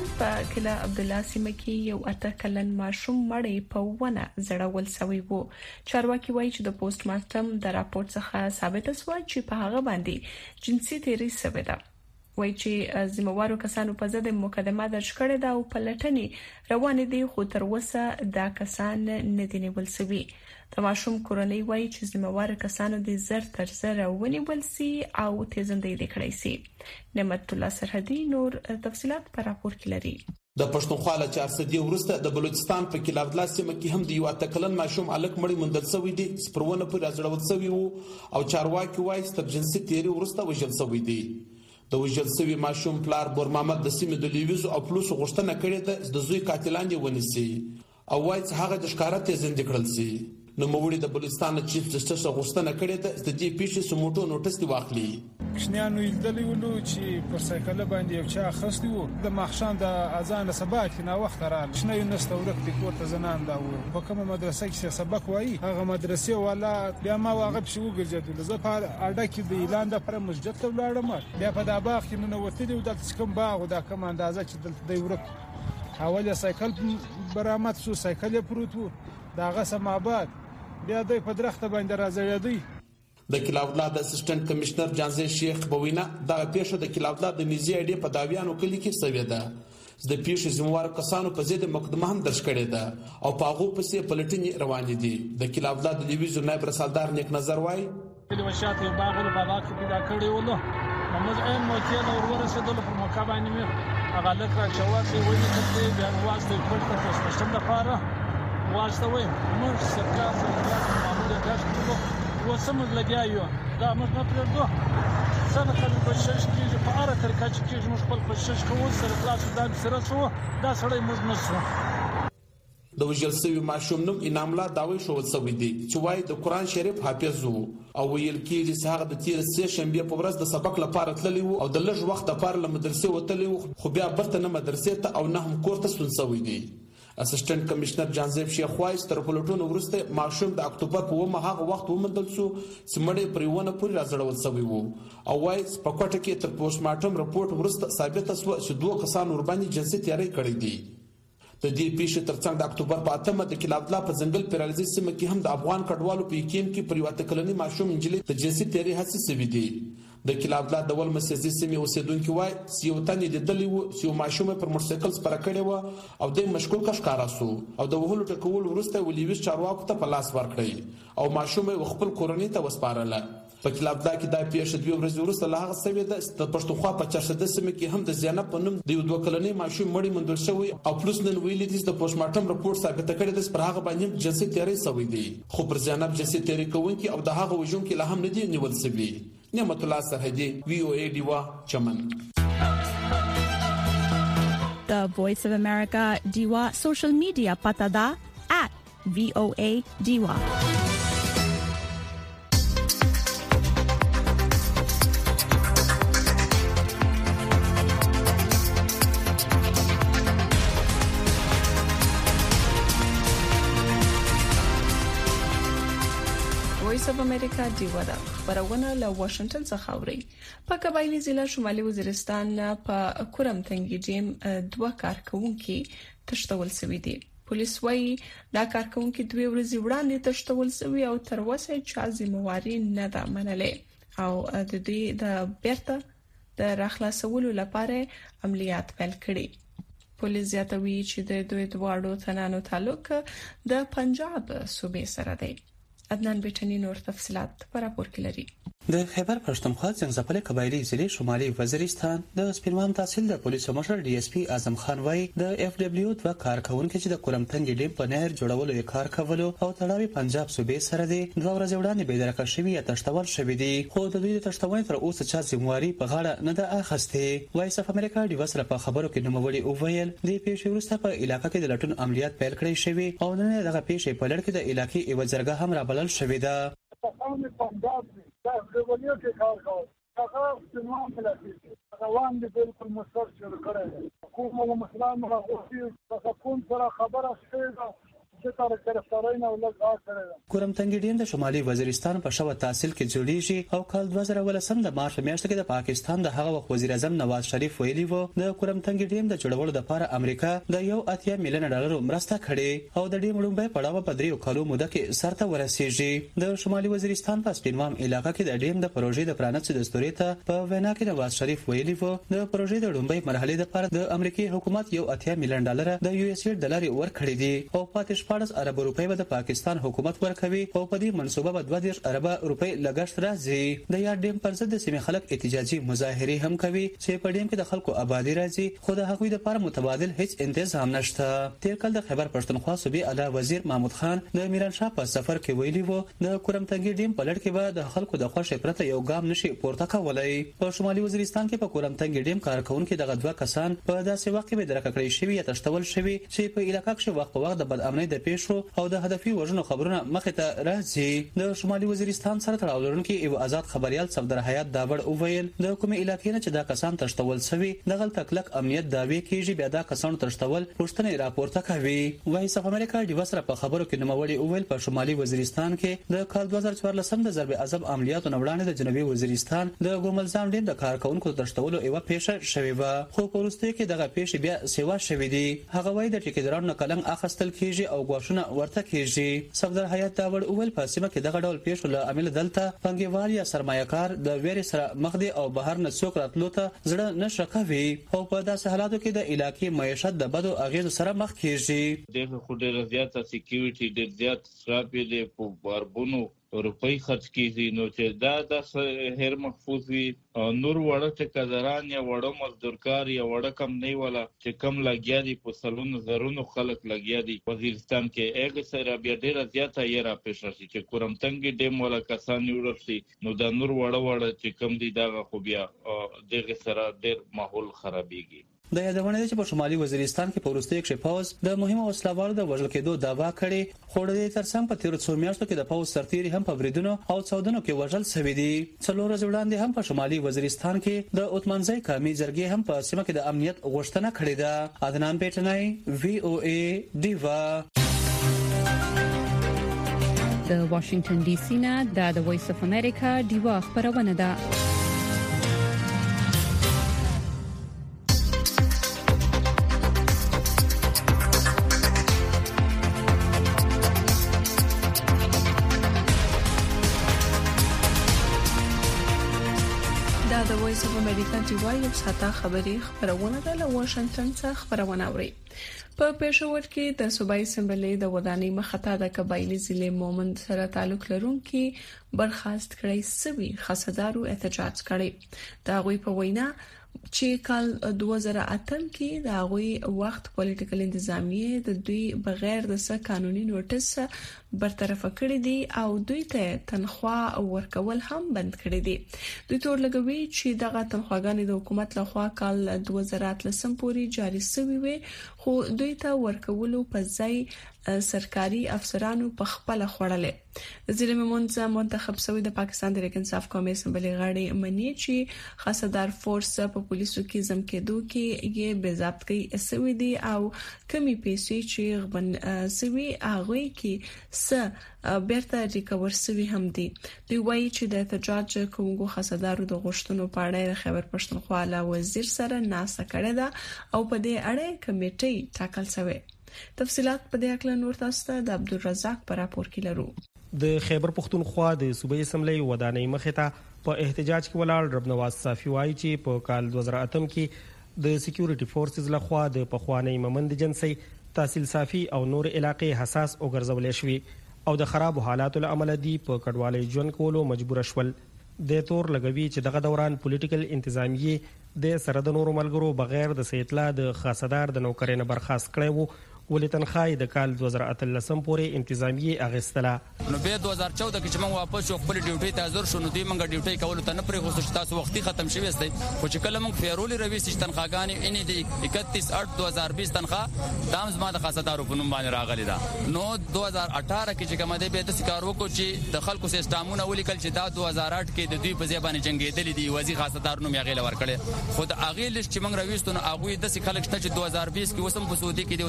بلوچستان په کله عبد الله سیمه کې یو اته کلن ماشوم مړی په ونه زړول شوی وو. چارواکي وایي چې د پوسټ مارټم د راپورټ څخه ثابت شو چې په هغه باندې جنسي تیری شوی ده. وایي چې ذمہوارو کسانو په ضد مقدمه درج کړې ده او پلټنې روانې دي، خو تر اوسه دا کسان نه دي نیول شوي. د ماشوم کورنۍ وایي چې ذمہوار کسانو د زر تر زر ونیول سي او تیزندۍ دې کړای سي. نعمت الله سرحدي نور تفصيلات په راپور کې لري. د پښتونخوا له چار صدې ورسته د بلوچستان په کله عبد الله سیمه کې هم د یو اتکلن ماشوم الک مړی مندل شوی دی، سپرونه پر ازړول شوی وو او چارواکي وایي ستر جنسي تیری ورسته وژل شوی دی. د وژل شوی ماشوم پلار بور محمد د سیمې د لیویزو او پلوس غوښتنه کړې ده د زوی قاتلان یې ونیسي او وایي چې هغه د ښکارا تیزندې کړل شي. نو موړي د بلوچستان چیف جسټس غوښتنه کړې ده د دې پیښې سموټو نوټس دی واخلي. کښنیانو یلدلی ولو چې پر سایکل باندې یو چا خستی وو د مخشان د اذان سبا کې نا وخت راغله. کښنیو نستورک د کوټه زنان دا وو په کومه مدرسه کې سبق وایي هغه مدرسې والا بیا ما واغه په شو ګرځېدل. زه په اډه کې د اعلان د پر مسجد ته ولاړم، بیا په دا باغ کې نو وتلی و د کوم باغ دا کوم اندازه چې دلته دی ورک اوله سایکل برآمد شو، سایکل پروت وو داغه سم آباد بیا دوی په درخته باندې راځي. د کلاودلا د اسسټنټ کمشنر جانزي شیخ بوینا دا پیښه د کلاودلا د میزي اډې په داویانو کلی کې سوي ده. د پیښې زموږ کسانو په ضد مقدمه هم درج کړې ده او په هغه پسې پلټنې روانې دي. د کلاودلا د لیویزو نائب رسالدار نیک نظر وایي کلی وشات یو باغ له بابا کې پیدا کړی ولو محمد عین موکل اور ورسېدل په موقع باندې مې هغه لکه چواسي وایي چې بیا واسطه پټه پښتون د پاره واسطه وایي موږ سرکار سره معموله کاش وسمز لګیایو دا موږ نه پرېږدو سره کله په شش کې په اړه طریقه چې موږ خپل په شش کوو سره خلاص دا سره شو دا سړی موږ نه شو. د وژل شوی ماشوم نوم انعام الله داوی شو وڅوي دي چې وایي د قران شریف حافظ وو او ویل کېږي چې هغه د تیر سه شنبه په ورځ د سبق لپاره تللی وو او د لږ وخت لپاره له مدرسې وتلی وو، خو بیا برته نه مدرسې ته او نه هم کور ته ستون شوی دی. اسسټنټ کمشنر جانزیب شیخ وایي تر پلوټونو ورسته ماشوم د اکتوبر په ومه هغه وخت ومندل شو چې مړی پرېونه پورې راځړول شوی وو او وایي په کوټه کې تر پوسټ مارټم رپورټ ورسته ثابت شو چې دوه کسان ور باندې جنسي تیاری کړی دي. د دې پیښې ترڅنګ د اکتوبر په اتمه د کلاودلا په ځنګل پیرالزي سیمه کې هم د افغان کډوالو په یقین کې پر یو اتکلنی ماشوم انجلې د جنسي تیاری هڅې شوې دي. د کلاودلا د ول مسیزي سیمه اوسیدونکو وایي چې یو تن لیدلی وو چې ماشوم پر موټرسایکل سپاره کړی و او د مشکول کا ښکارا سو او د وهلو ټکول ورسته ولیوس چارواکو ته په لاس ورکړی او ماشوم خپل کورنۍ ته وسپارله. په کلاودلا کې د پیښې دوه ورځې وروسته لا هغه سوي د پښتونخوا په چارشده سیمه کې هم د زیانب په نوم د یو دوه کلنی ماشوم مړی مندل شوی او پلوس نن ویلي دي د پوسټ مارټم رپورټ ثابت کړی د پر هغه باندې جنسي تیاری شوی دی، خو پر زیانب جنسي تیاری کوونکی او د هغه وژونکي لا هم نه دي نیول شوی. نعمت الله سرحدي وی او ای دیوا چمن. The Voice of America دیوا سوشل میډیا پتا دا at V O A دیوا. وایس اف امریکا دیوا دا خبرونه له واشنگټن څخه اوري. په قبایلی ضلع شمالي وزیرستان په کورم تنګي جیم دوه کارکونکو تشتول شوی دي. پولیس وايي دا کارکونکو دوه ورځې وړاندې تشتول شوی او تر اوسه چا ذمہواری نه ده منلې او د دې د بیرته د راخلاصولو لپاره عملیات پیل کړي. پولیس زیاتوي چې د دوی دواړو تنانو تعلق د پنجاب صوبې سره دی. عدنان بیٹنی نور تفصیلات پر راپور کې لري. د خیبر پښتونخوا څنګه قبایلی ضلع شمالي وزیرستان د سپینوام تحصیل د پولیسو مشر ډي اس پی اعظم خان وايي د اف دبليو دوه کارکونکو چې د کورمتنګ ډیم په نهر جوړولو یې کار کولو او تړاوي پنجاب صوبې سره دي دوه ورځې وړاندې به درکه شوی یا تشتول شوی دي، خو د دوی د تشتول تر اوسه چا ذمہواری په غاړه نه ده اخیسته. وایس اف امریکا ډي وسره په خبرو کې نوموړي او ویل د پیښې وروسته په علاقې کې د لټون عملیات پیل کړی شوی او نن دغه پیښې په لړ کې د علاقې یو ځرګه هم رابلل شوی ده. دغه کې کار کوي هغه استعمال ملاتي روان دي بالکل مستشر کړی کومه مسلمان هغه چې تاسو کوم سره خبره شوه چې تر ګرفتارۍ نه ولګ آخره. کورمتنګي ډیم د شمالي وزیرستان په شوه تحصیل کې جوړیږي او کال دوه زره ولسم د مارچ میاشت کې د پاکستان د هغه وخت وزیر اعظم نواز شریف ویلي وو د کورمتنګي ډیم د جوړولو لپاره امریکا د یو اتیا میلیون ډالر مرسته کړې او د ډیم لومړی پړاو په دریو کالو موده کې سرته ورسیږي. د شمالي وزیرستان په سپینوام علاقې کې د ډیم د پروژې د پرانست دستوري ته په وینا کې نواز شریف ویلي وو د پروژې د لومړی مرحله لپاره د امریکایي حکومت یو اتیا میلیون ډالر د یو اس ایډ ډالر ورکړي دي او پاتې شپږ ارب روپۍ به د پاکستان حکومت ورکوي او په دې منصوبه به دوه دېرش ارب روپۍ لګښت راځي. د یاد ډیم پر ضد د سیمې خلک احتجاجي مظاهرې هم کوي چې په ډیم کې د خلکو آبادی راځي خو د هغوی لپاره متبادل هیڅ تنظیم نشته. تیر کال د خیبر پښتونخوا صوبې اعلی وزیر محمود خان د میرانشاه په سفر کې ویلي وو د کورمتنګي ډیم په لړ کې به د خلکو د خوښۍ پرته یو ګام نشي پورته کولای. په شمالي وزیرستان کې په کورمتنګي ډیم کارکونکو دغه دوه کسان په داسې وخت کې به درکړې شوی یا تشتول شوی چې په علاقې کې وخت په وخت د بدامنۍ د پیښو او د هدفي وژنو خبرونه مخې ته راځي. د شمالي وزیرستان سره تړاو لرونکي یو آزاد خبريال صفدر حیات داوړ اوویل د کومې علاقې نه چې دا کسان تشتول شوی دغه تکلک امنیت داوی کیږي بیا دا کسان تشتول پښتنې راپورته کوي. وایس اف امریکا د وسره په خبرو کې نوموړي اوویل په شمالي وزیرستان کې د کال دوه زره څوارلسم د ضرب اعظم عملیاتو نوړانه د جنوبي وزیرستان د ګوملزام ډیم د کارکونکو تشتولو یو پیښه شوی و خو په وروستي کې دغه پیښه بیا سیوا شوی دی. هغه وایي د ټیکدارانو کلنګ اخستل کیږي او غوښنه ورته کیږي. صفدر حیات داوړ اوویل په سیمه کې دغه ډول پیښو له عامل دلته پنګوال یا سرمایه‌کار د ویرې سره مخ دي او بهر نه څوک راتلو ته زړه نشه کوي او په داسې حالاتو کې د علاقې معیشت د بدو اغیزو سره مخ کیږي. دغه خو ډېر زیات سکیورټي ډېر زیات سراپې دي په باربونو روپۍ خرج کیږي نو چې دا د هر محفوظ وي نور وړه ټکداران یا وړه مزدورکار یا وړه کم نه ولا چې کم لګیا دي په سلونو زرونو خلک لګیا دي وزیرستان کې هغه سره بیا ډېر زیاته یې را پېښه شي چې کورمتنګي ډیم ولا کسان ورسي نو دا نور وړه وړه چې کم دي دا خو بیا دغه سره ډېر ماحول خرابېږي. د یادونه ده چې په شمالي وزیرستان کې په وروستي کې پاوز د مهمه وسلوالو د وژل کېدو داوا کړي خو د ترڅنګ په تیر څو میاشتو کې د پاوز سرتیري هم په بریدونو او څودنو کې وژل شوی دي. څلور ورځې وړاندې هم په شمالي وزیرستان کې د اوتمنځي قومي جرګې هم په سیمه کې د امنیت غوښتنه کړې ده. عدنان پیټنای وی او ای دیوا د واشنگټن ډي سي نه د وایس اف امریکا دیوا خبرونه ده. د وایس اف امریکا دیوا یو ساته خبری خبرونه ده له واشنگټن څخه خبرونه اوري. په پېښور کې د صوبایي اسمبلی د ودانۍ مخته د قبایلی ضلع مومند سره تعلق لرونکي برخاست کړي سوي خاصدارو احتجاج کړي. دا غوي په وینا چې کال دوه زره اتم کې د هغوی وخت پولیټیکل انتظامیه د دوی بغیر د څه قانوني نوټس برطرف کړی دي او دوی ته تنخواه ورکول هم بند کړی دي. دوی تور لګوي چې دغه تنخواګانې د حکومت لخوا کال دوه زره اتلسم پورې جاري شوی وي خو دوی ته ورکولو په ځای سرکاري افسرانو په خپل خوړلې. ضلع مومند منتخب شوی د پاکستان د ریکنصاف قومي اسمبلی غړي منی چې خاصدار فورس په پولیسو کې زم کېدو کې یې بے ضابط کې اسوي دي او کمی پیسې چې غبن سوي هغه کې س بیرته ریکور سوي هم دي. دوی وایي چې د احتجاج کوونکو خاصدارو د غوښتنو په اړه د خیبر پښتونخوا له وزیر سره ناسه کړې ده او په دې اړه کمیټې ټاکل شوې. تفصيلات په دې اړه نور تاسو ته د عبدالرزاق پر راپور کې لرو. د خیبر پښتونخوا د صوبایي اسمبلی ودانۍ مخته په احتجاج کې ولاړ رب نواز صافي وایي چې په کال دوه زره اتم کې د سکیورټي فورسز لخوا د پخوانی مومند جنسي تحصیل صافي او نور علاقې حساس او ګرځولې شوې او د خراب حالاتو له امله دی په کډوالۍ ژوند کولو مجبور شول. د تور لګوي چې دغه دوران پولیټیکل انتظامیه د سره د نورو ملګرو بغیر د سیتلا د خاصدار د نوکرۍ نه برخاست کړی وو ولې تنخواه د کال دوه زره اتلسم پورې انتظامیه اغستله. نو به دوه زره چودہ کې چې موږ واپس شو خپل ډیوټي ته حاضر شو نو دوی موږ ډیوټي کول ته نه پرې غوښتل چې تاسو وختي ختم شوي استئ خو چې کله موږ فیرول رويس تنخواګانې اني د اکتیس آٹھ دو ہزار بیس تنخواه دام زما د خاصدارو په نوم باندې راغلی دا نو دوه زره اٹھارہ کې چې کومه ده به د کار وکړو چې د خلکو سیستمونه ولیکل چې دا دوه زره آٹھ کې د دوی په ځای باندې جنگیدل دي وزیر خاصدار نوم یې غیله ورکړي خو د اغه لښت چې موږ رويستو نو اغه د خلک شته چې دوه زره بیس کې وسم په سعودي کې دی او توای چې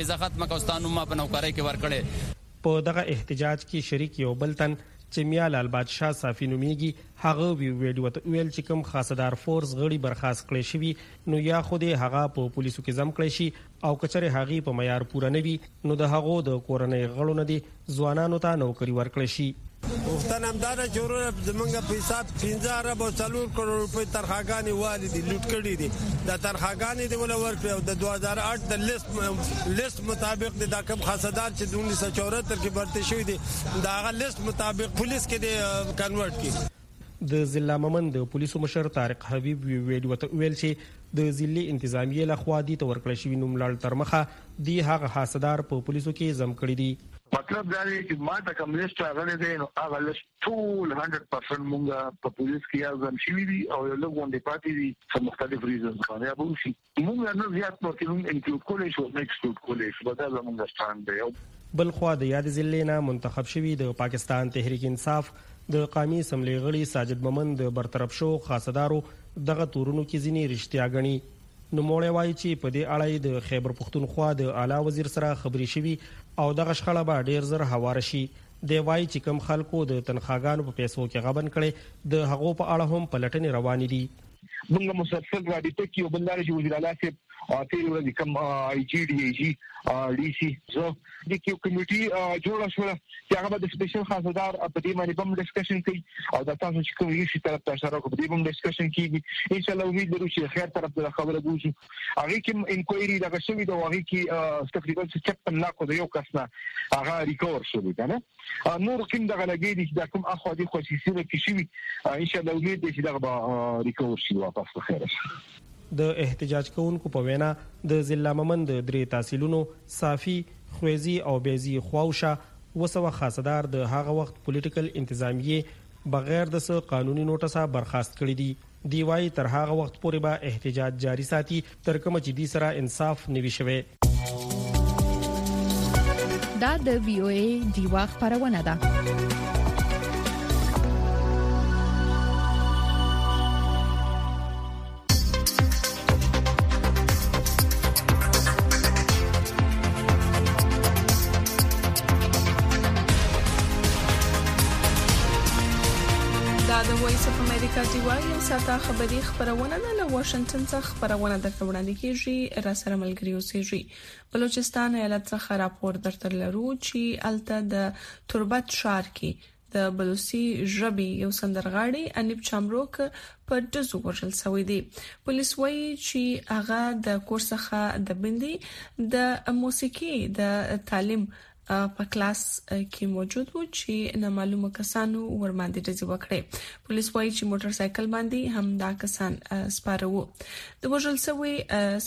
ویزه ختمه کوستانو ما په نوکرۍ کې ورکړې. په دغه احتجاج کې شریک یو بل تن چې میا لال بادشاه صافی نومیږي هغه وی ویډیو ته ویل چې کوم خاصدار فورس غړي برخاست کړي شوی نو یا خو دې هغه په پولیسو کې زم کړی شي او کچره هغه په معیار پوره نه وي نو د هغه د کورنۍ غړو نه دي ځوانانو ته نوکری ورکړي شي. وختن همدار جوړه زمونږ په حساب پنځه ارب او څلور کروڑ روپۍ ترخاګانی والدي لوټ کړي دي. د ترخاګانی دی ول ورکړي او د دوه هزار آټ د لیست لیست مطابق د کوم خاصدار چې د انیس سو چوهتر کې برته شوی دي دا هغه لیست مطابق پولیس کې دی کنورټ کړي. د ضلع ممن د پولیسو مشر طارق حبیب ویډیو ته ویل چې د ضلع انتظامیه لخوا دي ته ورکړل شوی نوم لاړ تر مخه دی هغه حاصدار په پولیسو کې زم کړی دي. مطلب دا دی چې ما ته کوم لیست راغلی دی نو هغه لیست ټول سل پرسنټ مونږه په پولیس کې اعزام شوي دي او یو لږ غونډې پاتې دي په مختلف ریزنز باندې به وشي. مونږ نه زیات پرتون انکلود کولی شو نه ایکسکلود کولی شو به دا زمونږ سټاند دی. بل خوا د یاد ضلع نه منتخب شوي د پاکستان تحریک انصاف د قومي اسمبلی غړي ساجد مومن د برطرف شو خاصدارو دغه تورونو کې ځینې رښتیا ګڼي. نوموړی وایي چې په دې اړه د خیبر پښتونخوا د اعلی وزیر سره خبرې شوي او دغه شخړه به ډیر زر هواره شي. دی وایي چې کوم خلکو د تنخواګانو په پیسو کې غبن کړي د هغو په اړه هم پلټنې روانې دي. موږ مسلسل رابطه کې او بلدار چې وزیر اعلی صاحب تیر ورځ کوم آی جی ډي ای جی ډي سي زه د کیو کمیټي جوړه شو چې هغه د سپیشل خاصدار په دې باندې هم ډسکشن کوي او د تاسو چې کوم یو شي طرف ته اشاره کوي په دې هم ډسکشن کیږي. ان شاء الله امید لرو چې خیر طرف ته خبره وشي. هغه کې انکوایري دا شوی دا هغه کې تقریبا څه نه کو د یو کس نه هغه ریکور شوی کنه نور کوم دغه لګیدي چې دا کوم اخو دي خصوصي کې شوی ان شاء الله امید دې چې دا ریکور شي واپس خیر شي. د احتجاج کوونکو په وینا د ضلع ممن د درې تحصیلونو صافي خويزي او بيزي خواوشه وسوه خاصدار د هغه وخت پولیټیکل انتظامیه بغیر د څه قانوني نوټسه برخاست کړی دي. دی وايي تر هغه وخت پورې به احتجاج جاری ساتي تر کومه چې دی سره انصاف نوي شوی. دا د وی او ای دیوا خبرونه ده. د وایس اف امریکا دیوا یو ساته خبري خبرونه ده له واشنگټن څخه خبرونه درته وړاندې کیږي. را سره ملګری اوسېږي. بلوچستان ایالت څخه راپور درته لرو چې الته د تربت ښار کې د بلوچي ژبې یو سندرغاړي انیب چامروک په دزو وژل شوی دی. پولیس وایي چې هغه د کورس څخه د بندي د موسیقي د تعلیم په کلاس کې موجود وو چې نامعلومه کسانو ورماندې ډزې وکړې. پولیس وایي چې موټر سایکل باندې هم دا کسان سپاره وو. د وژل شوی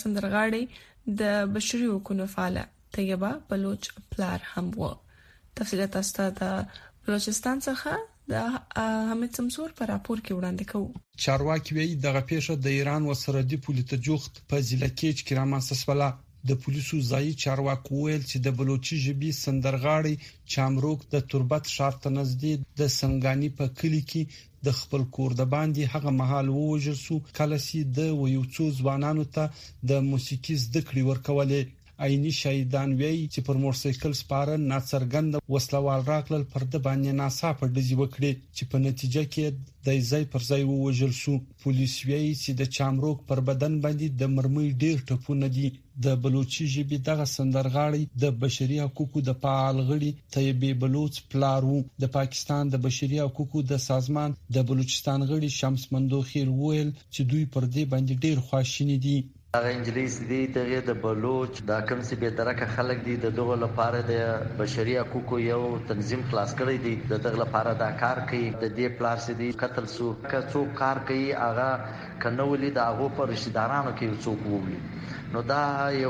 سندرغاړي د بشري حقوقو فعال طیبه بلوچ پلار هم وو. تفصیلات تاسو د بلوچستان څخه د حمید سمسور پر راپور کې وړاندې کوو. چارواکي وایي دغه پیښه د ایران و سرحدي پولیسو جوخت په ضلع کې چې رامنځته شوه. د پولیسو ځای چارواکو ویل چې د بلوچي ژبې سندرغاړي چامروک د تربت ښار ته نږدې د سنگانی په کلی کې د خپل کور د باندې هغه مهال ووژل شو کله چې د ویو څو ځوانانو ته د موسیقي زده کړې ورکولې. عیني شهیدان وایي چې پر موټرسایکل سپاره ناڅرګند وسلوال راغلل پر د باندې ناڅاپه ډزې وکړي چې په نتیجه کې د ځای پر ځای ووژل شو. پولیس وایي چې د چامروک پر بدن باندې د مرمۍ ډېر ټپونه دي. د بلوچي ژبې دغه سندرغاړي د بشري حقوقو د فعال غړي طیبه بلوچ پلار وو. د پاکستان د بشري حقوقو د سازمان د بلوچستان غړي شمس مندوخیل ویل چې دوی پر دې باندې ډېر خواشینی دي. هغه انجلیس دي دغه د بلوچ د کوم څه به درکه خلک دي د دغه لپاره د بشري حقوقو یو تنظیم خلاص کړی دي د دغه لپاره دا کار کوي. د دې پلار سي دي قتل سو که څوک کار کوي هغه کنولي د هغه پر رشتہدارانو کې څوک ووي نو دا یو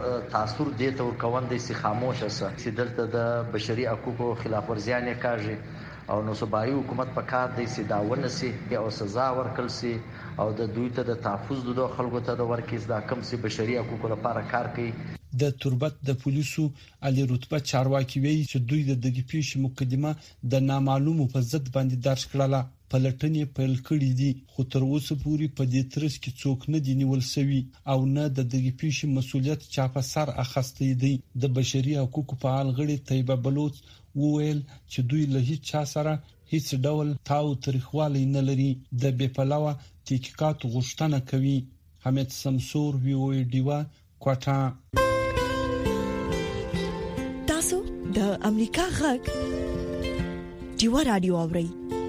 تاثیر دی تر کوندې سي خاموشه سه چې دلته د بشري حقوقو خلاف ورزي نه کوي او نو صوبایي حکومت په کار دی چې دا ونسي او سزا ورکړل سي او د دوی ته د تحفظ د خلکو ته د ورکیز دا کم سي بشري حقوقو لپاره کار کوي. د تربت د پولیسو علي رتبه چارواکي وایي چې دوی د دغه پیښې مقدمه د نامعلومو په ضد باندې درج کړله. پلټنې پیل کړې دي خو تر اوسه پورې په دې ترڅ کې څوک نه دی نیول شوی او نه د دغه پیښې مسولیت چا په سر اخیستی دی د بشري حقوقو فعال غړي طیبه بلوچ وویل چې دوی له هیڅ چا سره هیڅ ډول تاو تاریخوالي نه لري د بې پلوه تحقیقات غوښتنه کوي. حمید سمسور وی او ای ډیوا کوټا. تاسو د امریکا غږ ډیوا رادیو اورئ.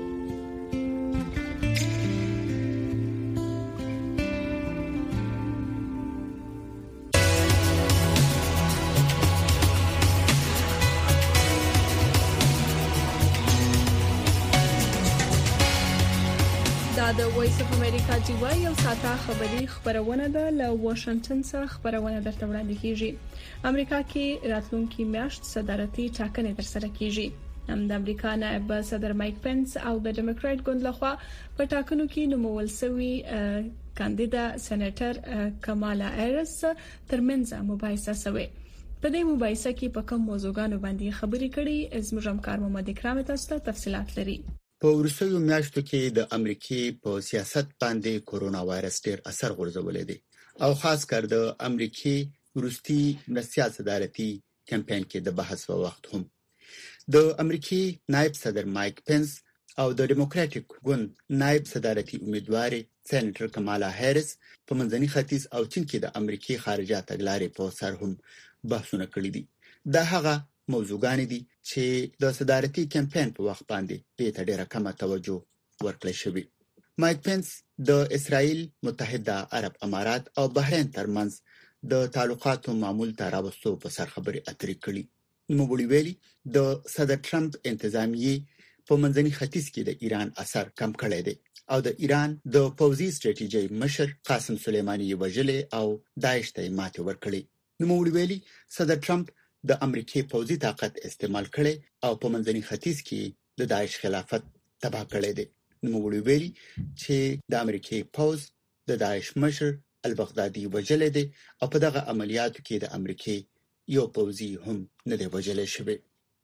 د وایس اف امریکا ډیوا یو ساته خبري خبرونه ده له واشنگټن څخه خبرونه درته وړاندې کیږي. امریکا کې راتلونکي میاشت صدارتي ټاکنې ترسره کیږي. هم د امریکا نائب صدر مایک پنس او د ډیموکرات ګوند لخوا په ټاکنو کې نومول شوی کاندیدا سېنیټر کمالا هریس ترمنځ مباحثه شوه. په دې مباحثه کې په کوم موضوعګانو باندې خبرې کړي زموږ همکار محمد اکرام تاسو ته تفصيلات لري. په وروستیو میاشتو کې د امریکای په سیاست باندې کورونا وایرس ډېر اثر غورځولې دی او خاص کر د امریکای وروستي مرستيال صدارتي کمپاین کې د بحث په وخت هم د امریکای نائب صدر مایک پنس او د ډیموکراټیک ګوند نائب صدارتي امیدوار سېنیټر کمالا هریس په منځني ختیځ او چین کې د امریکای خارجه تګلارې په سر هم بحثونه کړي دي. دا هغه موضوعګان دي چې د صدارتي کمپاین په وخت باندې د ډېره کمه توجه ورکړل شوې. مایک پنس د اسرائیل متحده عرب امارات او بحرین ترمنځ د تعلقاتو معمول ته راوستو په سر خبرې اترې کړې. نوموړي ویلي د صدر ټرمپ انتظامیه په منځني ختیځ کې د ایران اثر کم کړی دی او د ایران د پوځي ستراتیژي مشر قاسم سلیمانی وژلې او داعش ته ماته ورکړې. نوموړي ویلي صدر ټرمپ د امریکای پوځي طاقت استعمال کړي او په منځني ختیځ کې د داعش خلافت تباه کړي دي. نوموړي ویلي چې د امریکای پوځ د داعش مشر البغدادي وژلې دي او په دغه عملیاتو کې د امریکای یو پوځي هم نه دی وژل شوی.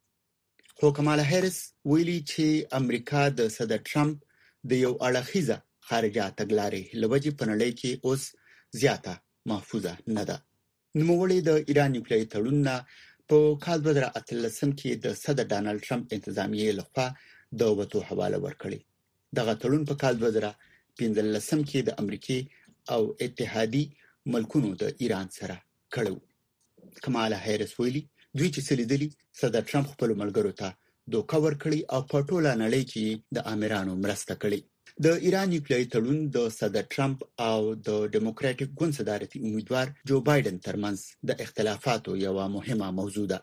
خو کمالا هریس ویلي چې امریکا د صدر ټرمپ د یو اړخیزه خارجه تګلارې لوجې په نړۍ کې اوس زیاته محفوظه نه ده. نوموړي د ایران نیوکلیري تړون په کال دوه زره اتلسم کې د صدر ډانلډ ټرمپ انتظامیه لخوا د وټو حواله ورکړي. دغه تړون په کال دوه زره پنځلسم کې د امریکای او اتحادي ملکونو د ایران سره کړو. کمالا هریس ویلي دوی چې سلیدلي صدر ټرمپ خپل ملګرو ته دوکه ورکړي او په ټوله نړۍ کې د امریکانو مرسته کړي. د ایران نیوکلیري تړون د صدر ټرمپ او د ډیموکراټیک ګوند صدارتي امیدوار جو بایدن ترمنځ د اختلافاتو یو مهمه موضوع ده.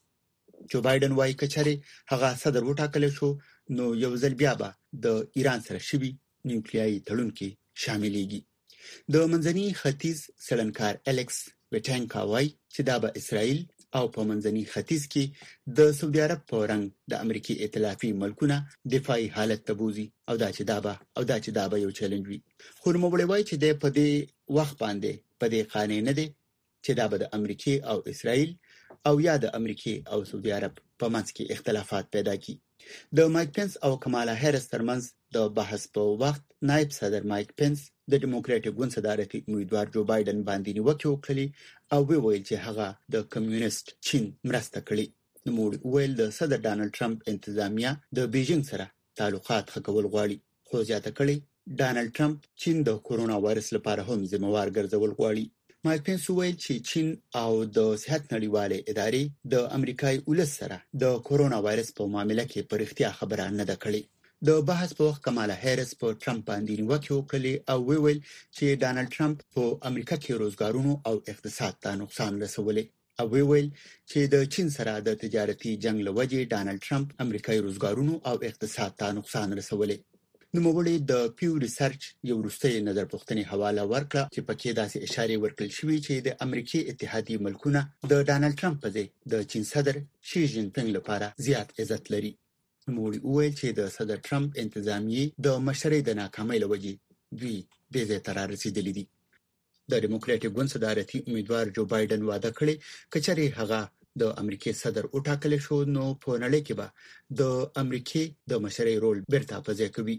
جو بایدن وايي کچره هغه صدر وټاکل شو نو یو ځل بیا به د ایران سره شوی نیوکلیري تړون کې شاملېږي. د منځني ختیځ سړنکار الیکس وټانکا وايي چې دا به اسرائیل او په منځني ختیځ کې د سعودي عرب په رنګ د امریکای ائتلافي ملکونه دفاعي حالت ته بوزي او دا چې دا به او دا چې دا به یو چیلنج وي. خو نوموړي وايي چې د په دې وخت باندې په دې قانون نه دي چې دا به د امریکای او اسرائیل او یا د امریکای او سعودي عرب په منځ کې اختلافات پیدا کړي. د مایک پنس او کمالا هریس ترمنځ د بحث په وخت نائب صدر مایک پنس د ډیموکراټیک ګوند صدارتي امیدوار جو بایدن باندې نیوکه وکړي او ویل چې هغه د کمیونست چین مرسته کړي. نوموړي ویل د صدر ډانلډ ټرمپ انتظامیه د بیجینګ سره تعلقات ښه کول غواړي. خو زیاته کړي ډانلډ ټرمپ چین د کورونا وایرس لپاره هم ذمہوار ګرځول غواړي. مایک پنس ویل چې چین او د صحت نړیوالې ادارې د امریکای ولس سره د کورونا وایرس په معاملې کې پر اختیار خبره نه ده کړې. د بحث په وخت کمالا هریس په ټرمپ باندې نیوکه وکړي او ویل چې ډانلډ ټرمپ په امریکا کې روزګارونو او اقتصاد ته نقصان رسولي او ویل چې د چین سره د تجارتي جنگ لوجې ډانلډ ټرمپ امریکایي روزګارونو او اقتصاد ته نقصان رسولي. نوموړي د پیو ریسرچ یو وروستي نظر پوښتنې حواله ورکړه چې پکې داسې اشاره ورکړل شوې چې د امریکای اتحادیې ملکونه د ډانلډ ټرمپ په ځای د چین صدر شي جین پینګ لپاره زیات عزت لري. نوموړي وویل چې د صدر ټرمپ انتظامیه د مشرۍ د ناکامۍ لوجې دوی دې ځای ته رسیدلي دي. د ډیموکراټیک ګوند صدارتي امیدوار جو بایدن وعده کړې کچري هغه د امریکای صدر وټاکل شو نو په نړۍ کې به د امریکای د مشرۍ رول بیرته په ځای کوي.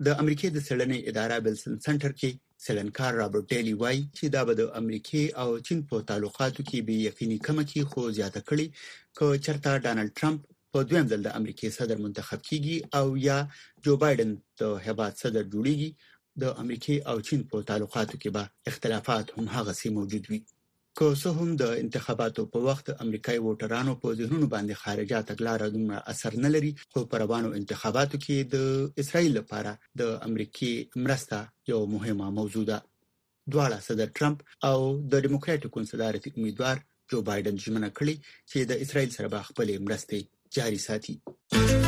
د امریکای د څېړنې اداره بلسن سنټر کې څېړنکار رابرټ ډیلی وایي چې دا به د امریکای او چین په تعلقاتو کې بې یقیني کمه کې خو زیاته کړي که چېرته ډانلډ ټرمپ په دویم ځل د امریکای صدر منتخب کیږي او یا جو بایدن د هیواد صدر جوړیږي. د امریکای او چین په تعلقاتو کې به اختلافات هم هغه سي موجود وي. که څه هم د انتخاباتو په وخت امریکایي ووټرانو په ذهنونو باندې خارجه تګلاره دومره اثر نه لري، خو په روانو انتخاباتو کې د اسرائیل لپاره د امریکای مرسته یو مهمه موضوع ده. دواړه صدر ټرمپ او د ډیموکراټیکو صدارتي امیدوار جو بایدن ژمنه کړې چې د اسرائیل سره به خپلې مرستې جاري ساتي.